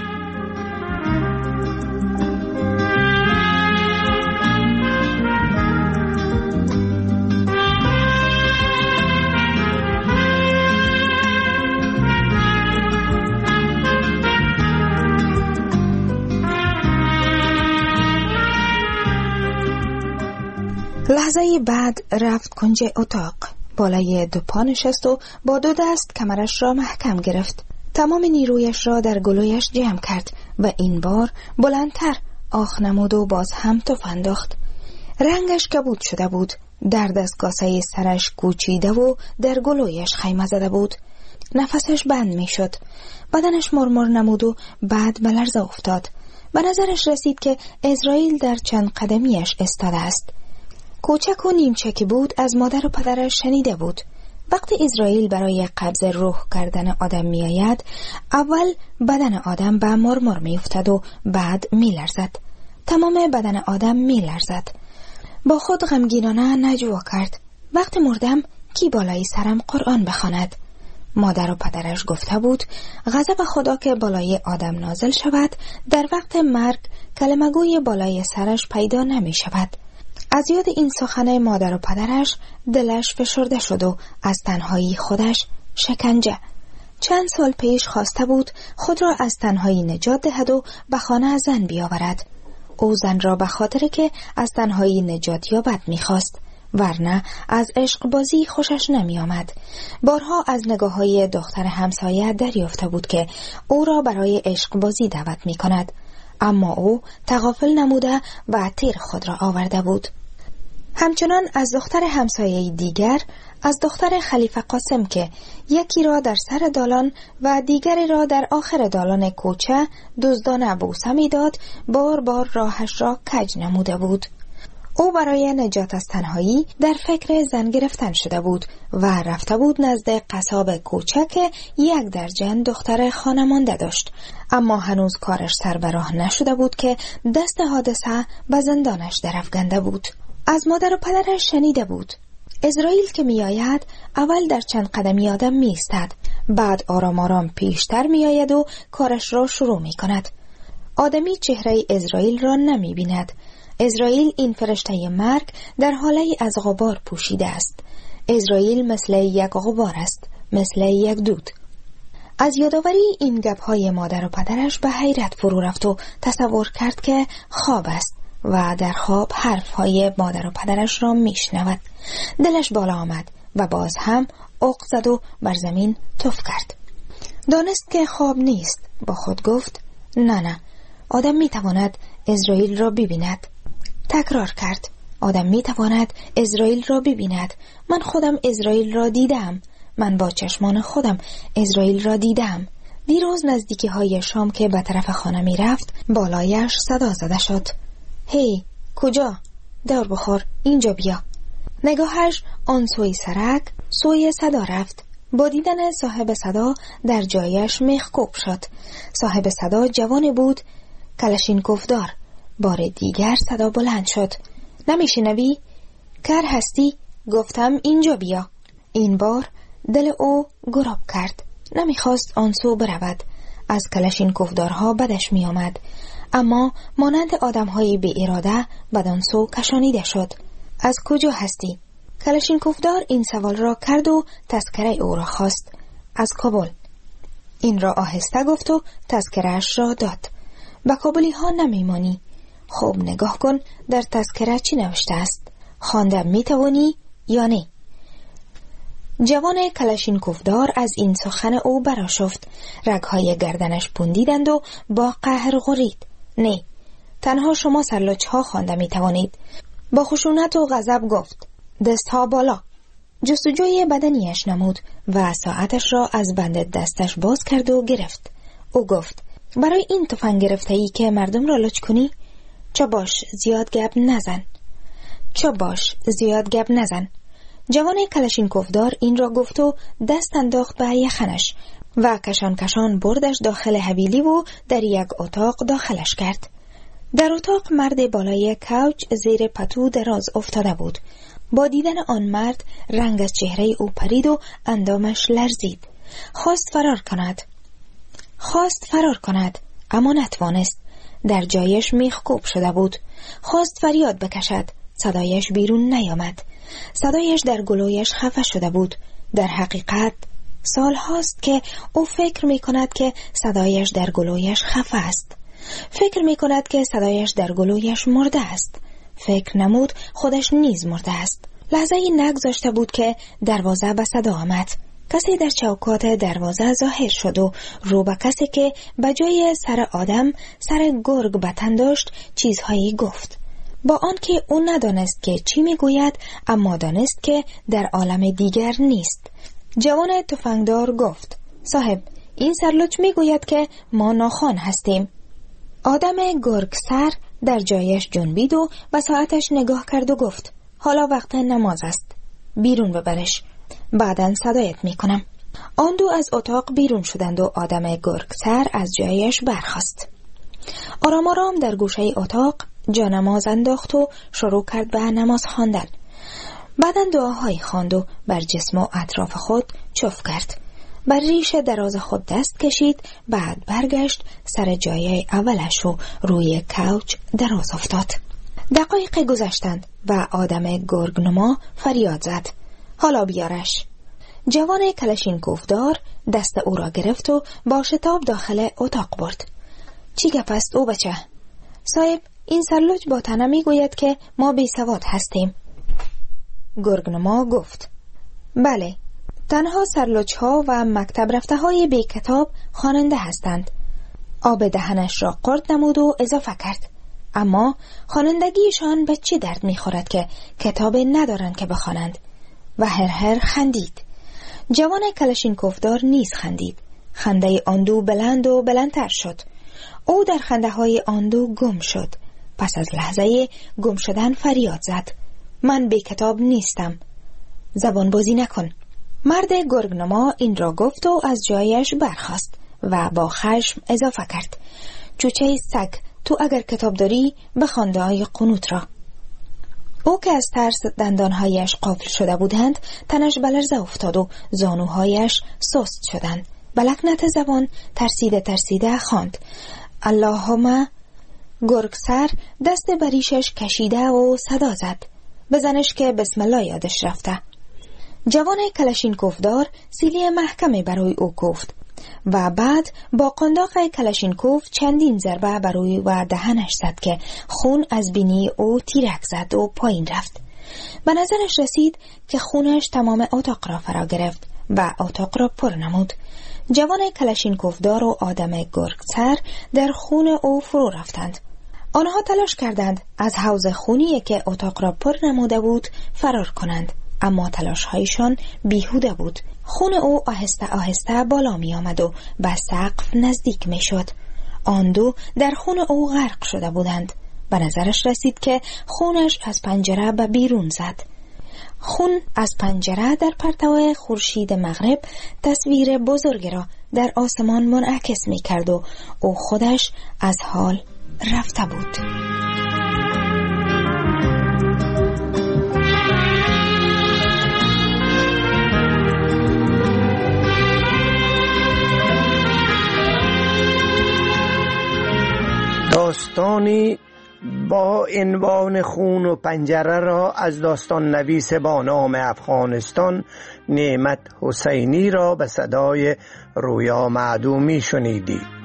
Speaker 17: لحظه بعد رفت کنج اتاق، بالای دو پا نشست و با دو دست کمرش را محکم گرفت. تمام نیرویش را در گلویش جمع کرد و این بار بلندتر آخ نمود و باز هم تف انداخت. رنگش کبود شده بود، درد از کاسه سرش کوچیده و در گلویش خیمه زده بود. نفسش بند می شد، بدنش مرمر نمود و بعد به لرزه افتاد. به نظرش رسید که اسرائیل در چند قدمیش استاده است. کوچک و نیمچه که بود از مادر و پدرش شنیده بود. وقتی اسرائیل برای قبض روح کردن آدم می آید، اول بدن آدم به مرمر می افتد و بعد می لرزد. تمام بدن آدم می لرزد. با خود غمگینانه نجوا کرد: وقتی مردم کی بالای سرم قرآن بخواند؟ مادر و پدرش گفته بود غضب خدا که بالای آدم نازل شود، در وقت مرگ کلمگوی بالای سرش پیدا نمی شود. از یاد این سخن مادر و پدرش دلش فشرده شد و از تنهایی خودش شکنجه. چند سال پیش خواسته بود خود را از تنهایی نجات دهد و به خانه زن بیاورد. او زن را به خاطر که از تنهایی نجات یابد می‌خواست، ورنه از عشق بازی خوشش نمی آمد. بارها از نگاه های دختر همسایه دریافته بود که او را برای عشق بازی دعوت می کند، اما او تغافل نموده و تیر خود را آورده بود. همچنان از دختر همسایه دیگر، از دختر خلیفه قاسم که یکی را در سر دالان و دیگری را در آخر دالان کوچه دزدانه بوسه می داد، بار بار راهش را کج نموده بود. او برای نجات از تنهایی در فکر زن گرفتن شده بود و رفته بود نزد قصاب کوچه که یک درجن دختر خانمانده داشت، اما هنوز کارش سر به راه نشده بود که دست حادثه به زندانش درافکنده بود. از مادر و پدرش شنیده بود اسرائیل که می آید اول در چند قدمی آدم می ایستد، بعد آرام آرام پیشتر می آید و کارش را شروع می کند. آدمی چهره اسرائیل را نمی بیند. اسرائیل این فرشته مرگ در حاله از غبار پوشیده است. اسرائیل مثل یک غبار است، مثل یک دود. از یادآوری این گپ‌های مادر و پدرش به حیرت فرو رفت و تصور کرد که خواب است و در خواب حرف‌های مادر و پدرش را میشنود. دلش بالا آمد و باز هم عق زد و بر زمین تف کرد. دانست که خواب نیست. با خود گفت نه نه، آدم میتواند اسرائیل را ببیند. تکرار کرد آدم میتواند اسرائیل را ببیند. من خودم اسرائیل را دیدم. من با چشمان خودم اسرائیل را دیدم. دیروز نزدیکی های شام که به طرف خانه می رفت بالایش صدا زده شد: هی، کجا؟ دور بخور، اینجا بیا. نگاهش آن سوی سرک سوی صدا رفت. با دیدن صاحب صدا در جایش میخکوب شد. صاحب صدا جوانی بود، کلاشینکوف دار. بار دیگر صدا بلند شد. نمیشنوی؟ کر هستی؟ گفتم اینجا بیا. این بار دل او گراب کرد. نمیخواست آن سو برود. از کلاشینکوف دارها بدش می آمد. اما مانند آدم های بی اراده بدان سو کشانیده شد. از کجا هستی؟ کلاشینکوف دار این سوال را کرد و تذکره او را خواست. از کابل. این را آهسته گفت و تذکرهش را داد. با کابلی ها نمیمانی. خوب نگاه کن در تذکره چی نوشته است. خوانده می توانی یا نه؟ جوان کلاشینکوف دار از این سخن او برآشفت. رگهای گردنش پوندیدند و با قهر غرید. نه، تنها شما سرلوچ ها خوانده می توانید. با خشونت و غضب گفت. دست ها بالا. جستجوی بدنیش نمود و ساعتش را از بند دستش باز کرد و گرفت. او گفت برای این تفنگ گرفته‌ای که مردم را لچ کنی؟ چا باش زیاد گپ نزن. چا باش زیاد گپ نزن. جوان کلاشینکوف دار این را گفت و دست انداخت به یخنش و کشان کشان بردش داخل حویلی و در یک اتاق داخلش کرد. در اتاق مرد بالای کوچ زیر پتو دراز افتاده بود. با دیدن آن مرد رنگ از چهره او پرید و اندامش لرزید. خواست فرار کند. خواست فرار کند اما نتوانست. در جایش میخکوب شده بود. خواست فریاد بکشد. صدایش بیرون نیامد. صدایش در گلویش خفه شده بود. در حقیقت سال هاست که او فکر می کند که صدایش در گلویش خفه است. فکر می کند که صدایش در گلویش مرده است. فکر نمود خودش نیز مرده است. لحظه ای نگذاشته بود که دروازه به صدا آمد. کسی در چوکات دروازه ظاهر شد و رو به کسی که بجای سر آدم سر گرگ به تن داشت چیزهایی گفت. با آنکه او ندانست که چی میگوید اما دانست که در عالم دیگر نیست. جوان تفنگدار گفت صاحب این سرلوچ میگوید که ما ناخوان هستیم. آدم گرگ سر در جایش جنبید و به ساعتش نگاه کرد و گفت حالا وقت نماز است. بیرون ببرش. بعداً صدایت میکنم. آن دو از اتاق بیرون شدند و آدم گرگ سر از جایش برخاست. آرام آرام در گوشه اتاق جانماز انداخت و شروع کرد به نماز خواندن. بعداً دعاهایی خواند و بر جسم و اطراف خود چف کرد. بر ریش دراز خود دست کشید. بعد برگشت سر جای اولش و روی کوچ دراز افتاد. دقایق گذشتند و آدم گرگنما فریاد زد حالا بیارش. جوان کلاشینکوف دار دست او را گرفت و با شتاب داخل اتاق برد. چی گپ است او بچه؟ صاحب این سرلوچ با تنه می گوید که ما بی سواد هستیم. گرگنما گفت بله، تنها سرلوچ ها و مکتب رفته های بی کتاب خواننده هستند. آب دهنش را قرد نمود و اضافه کرد اما خوانندگیشان به چی درد می خورد که کتاب ندارند که بخوانند؟ و هر هر خندید. جوان کلاشینکوف دار نیز خندید. خنده آن دو بلند و بلندتر شد. او در خنده های آن دو گم شد. پس از لحظه گم شدن فریاد زد من بی کتاب نیستم. زبان بازی نکن. مرد گرگنما این را گفت و از جایش برخاست و با خشم اضافه کرد چوچه سگ، تو اگر کتاب داری به خانده های قنوت را. او که از ترس دندانهایش قفل شده بودند تنش بلرزه افتاد و زانوهایش سست شدند. بلکنت زبان ترسیده ترسیده خواند اللهم. گرگ سر دست بریشش کشیده و صدا زد بزنش که بسم الله یادش رفته. جوان کلاشینکوف دار سیلی محکمی برای او گفت و بعد با قنداق کلاشینکوف چندین ضربه برای و دهنش زد که خون از بینی او تیرک زد و پایین رفت. به نظرش رسید که خونش تمام اتاق را فرا گرفت و اتاق را پر نمود. جوان کلاشینکوف دار و آدم گرگ سر در خون او فرو رفتند. آنها تلاش کردند از حوض خونی که اتاق را پر نموده بود فرار کنند اما تلاش هایشان بیهوده بود. خون او آهسته آهسته بالا می آمد و به سقف نزدیک می شد. آن دو در خون او غرق شده بودند. به نظرش رسید که خونش از پنجره به بیرون زد. خون از پنجره در پرتو خورشید مغرب تصویر بزرگی را در آسمان منعکس می کرد و او خودش از حال رفته بود.
Speaker 19: داستانی با عنوان خون و پنجره را از داستان نویس با نام افغانستان نعمت حسینی را به صدای رویا معدومی شنیدید.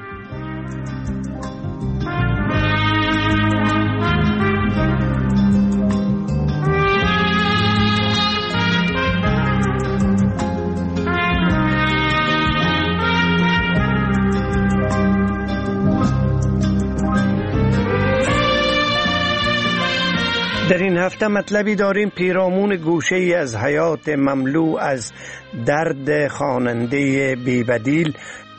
Speaker 19: در این هفته مطلبی داریم پیرامون گوشه ای از حیات مملو از درد خواننده بی‌بدیل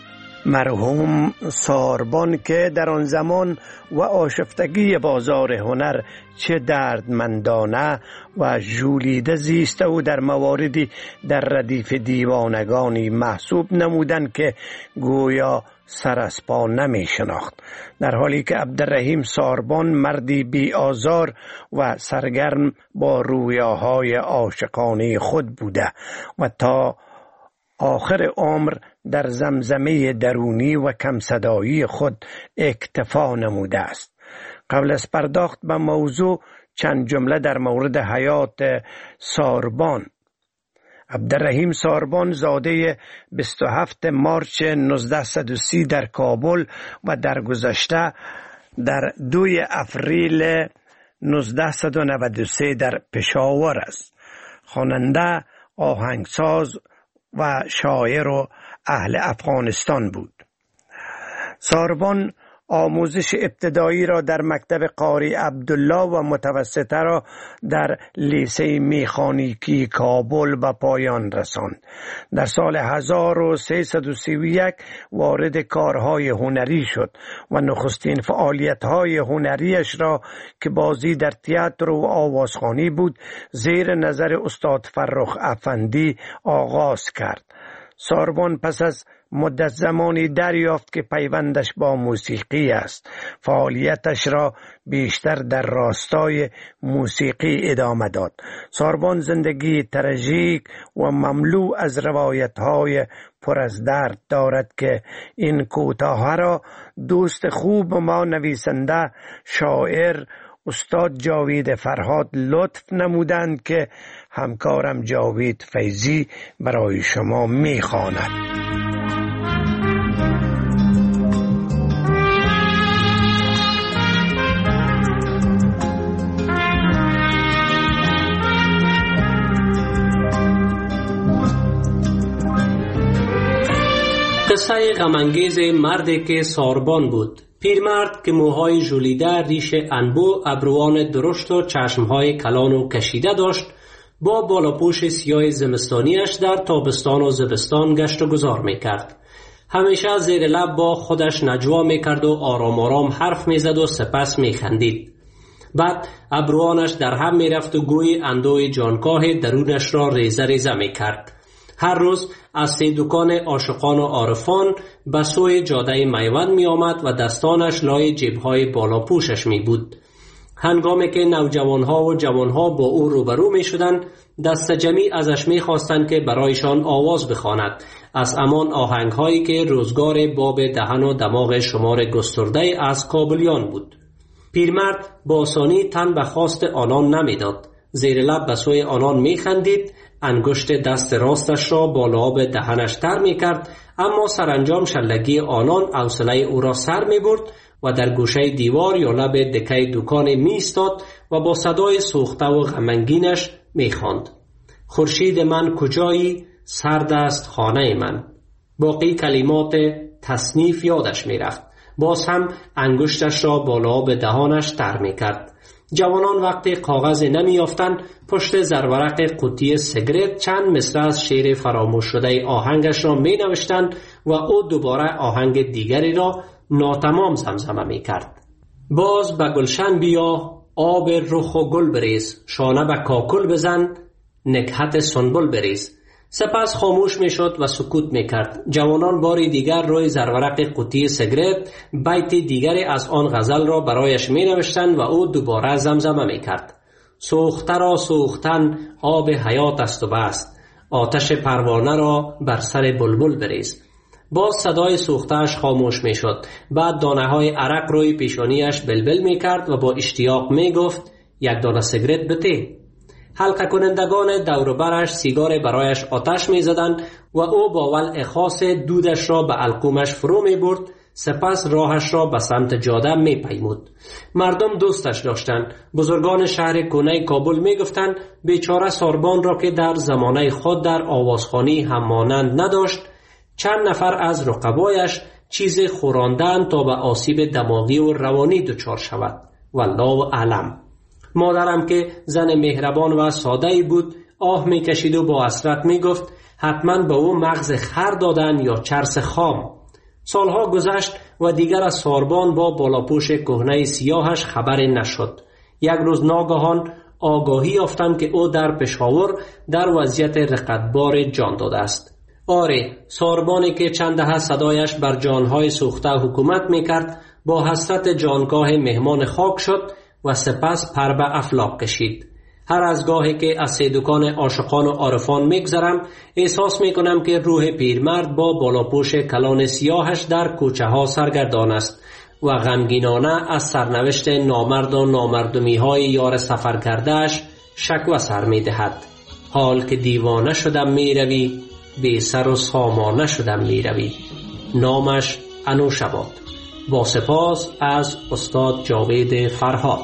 Speaker 19: مرحوم ساربان که در آن زمان و آشفتگی بازار هنر چه دردمندانه و ژولیده زیسته و در مواردی در ردیف دیوانگانی محسوب نمودند که گویا سر از پا نمی شناخت، در حالی که عبدالرحیم ساربان مردی بی آزار و سرگرم با رویاهای عاشقانه خود بوده و تا آخر عمر در زمزمه درونی و کم صدایی خود اکتفا نموده است. قبل از پرداخت به موضوع چند جمله در مورد حیات ساربان. عبدالرحیم ساربان زاده بیست و هفتم مارچ نوزده سی در کابل و در گذشته در دوی اپریل نوزده نود و سه در پشاور است. خواننده، آهنگساز و شاعر و اهل افغانستان بود. ساربان آموزش ابتدایی را در مکتب قاری عبدالله و متوسطه را در لیسه میخانیکی کابل به پایان رساند. در سال هزار و سیصد و سی و یک وارد کارهای هنری شد و نخستین فعالیت‌های هنریش را که بازی در تئاتر و آوازخوانی بود زیر نظر استاد فرخ افندی آغاز کرد. ساربان پس از مدت زمانی دریافت که پیوندش با موسیقی است. فعالیتش را بیشتر در راستای موسیقی ادامه داد. ساربان زندگی تراژیک و مملو از روایت‌های پر از درد دارد که این کوتاه را دوست خوب ما نویسنده شاعر استاد جاوید فرهاد لطف نمودند که همکارم جاوید فیضی برای شما می‌خواند.
Speaker 21: قصه غمانگیز مردی که ساربان بود. پیرمرد که موهای ژولیده، ریش انبو، ابروان درشت و چشمهای کلان و کشیده داشت، با بالاپوش سیاه زمستانیش در تابستان و زمستان گشت و گذار میکرد. همیشه زیر لب با خودش نجوا میکرد و آرام آرام حرف میزد و سپس میخندید. بعد ابروانش در هم میرفت و گوی اندوی جانکاه درونش را ریزه ریزه میکرد. هر روز از سه دکان عاشقان و عارفان به سوی جاده میوند می آمد و دستانش لای جیبهای بالا پوشش می بود. هنگامی که نوجوانها و جوانها با او روبرو می شدند، دست جمعی ازش می خواستند که برایشان آواز بخواند از همان آهنگهایی که روزگار باب دهن و دماغ شمار گسترده از کابلیان بود. پیرمرد با آسانی تن به خواست آنان نمی داد. زیر لب به سوی آنان می خندید، انگشت دست راستش را با لعاب دهنش تر می کرد، اما سرانجام شلگی آنان حوصله او را سر می برد و در گوشه دیوار یا لب دکه دکان می ایستاد و با صدای سوخته و غمگینش می خواند: خورشید من کجایی، سرد است خانه من. باقی کلمات تصنیف یادش می رفت. باز هم انگشتش را با لعاب دهانش تر می کرد. جوانان وقتی کاغذ نمی یافتند پشت زرورق قوطی سیگرت چند مصرع از شعر فراموش شده آهنگش را می نوشتند و او دوباره آهنگ دیگری را ناتمام زمزمه می کرد. باز به گلشن بیا، آب رخ و گل بریز، شانه به کاکل بزن، نکهت سنبل بریز. سپس خاموش می شد و سکوت می کرد. جوانان باری دیگر روی زرورق قوطی سیگرت بیت دیگری از آن غزل را برایش می نوشتند و او دوباره زمزمه می کرد. سوخته را سوختن آب حیات است و بس، آتش پروانه را بر سر بلبل بریز. باز صدای سوخته‌اش خاموش می شد. بعد دانه های عرق روی پیشانیش بلبل می کرد و با اشتیاق می گفت یک دانه سیگرت بده. حلقه کنندگان دور برش سیگار برایش آتش می زدند و او با ولع خاص دودش را به القومش فرو می برد. سپس راهش را به سمت جاده می پیمود. مردم دوستش داشتند. بزرگان شهر کنه کابل می گفتند بیچاره ساربان را که در زمانه خود در آوازخوانی هم مانند نداشت، چند نفر از رقبایش چیز خوراندن تا به آسیب دماغی و روانی دچار شود. والله اعلم. مادرم که زن مهربان و ساده‌ای بود آه می کشید و با حسرت می گفت حتما به او مغز خر دادن یا چرس خام. سالها گذشت و دیگر از ساربان با بالاپوش کهنه سیاهش خبری نشد. یک روز ناگهان آگاهی یافتند که او در پشاور در وضعیت رقتبار جان داده است. آره، ساربانی که چند دهه صدایش بر جانهای سوخته حکومت میکرد با حسرت جانگاه مهمان خاک شد و سپس پر به افلاک کشید. هر از گاهی که از سیدکان عاشقان و عارفان میگذرم احساس میکنم که روح پیرمرد با بالاپوش کلان سیاهش در کوچه ها سرگردان است و غمگینانه از سرنوشت نامرد و نامردمی های یار سفر کردهش شکوه سر میدهد. حال که دیوانه شدم میروی، بی سر و سامانه شدم میروی. نامش انوشباد. با سپاس از استاد جاوید فرهاد.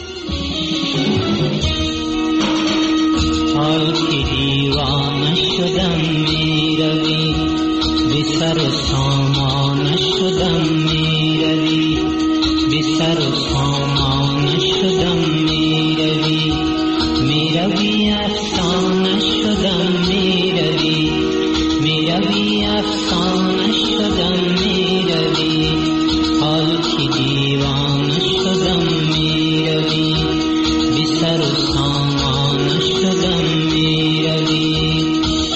Speaker 4: حال که دیوانه شدم میروی، بی سر و سامانه شدم میروی، بی سر و سامانه شدم میروی، میروی افسانه شدم میروی، میروی افسانه شدم میروی. حال که دیوانه شدم میروی، بی سر و سامانه شدم میروی.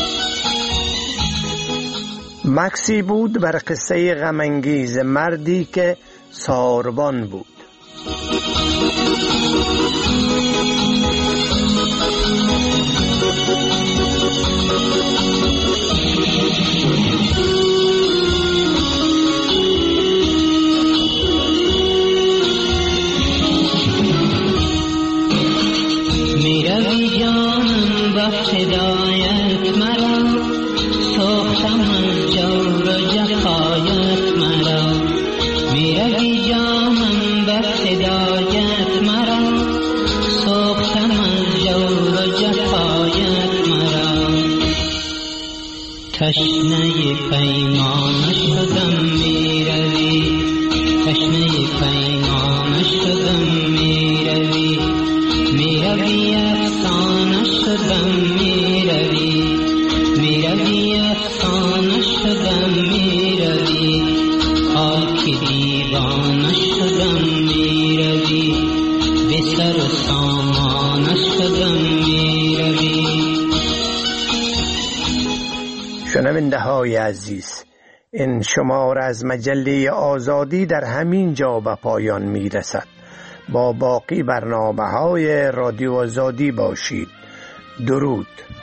Speaker 19: مکسی بود بر قصه غمانگیز مردی که ساربان بود.
Speaker 4: میروی جانم با فدایت مرا، سوختم از جور و جفایت مرا. میروی جانم با فدایت مرا، سوختم از جور و جفایت مرا. تشنه پیمانه شدم میروی، تشنه پیمانه شدم میروی، میروی افسانه شدم میروی، میروی افسانه شدم میروی. حال که دیوانه شدم میروی، بی سر و سامانه شدم میروی.
Speaker 19: شنونده های عزیز، این شمار از مجله آزادی در همین جا به پایان می رسد. با باقی برنامه های رادیو آزادی باشید. درود.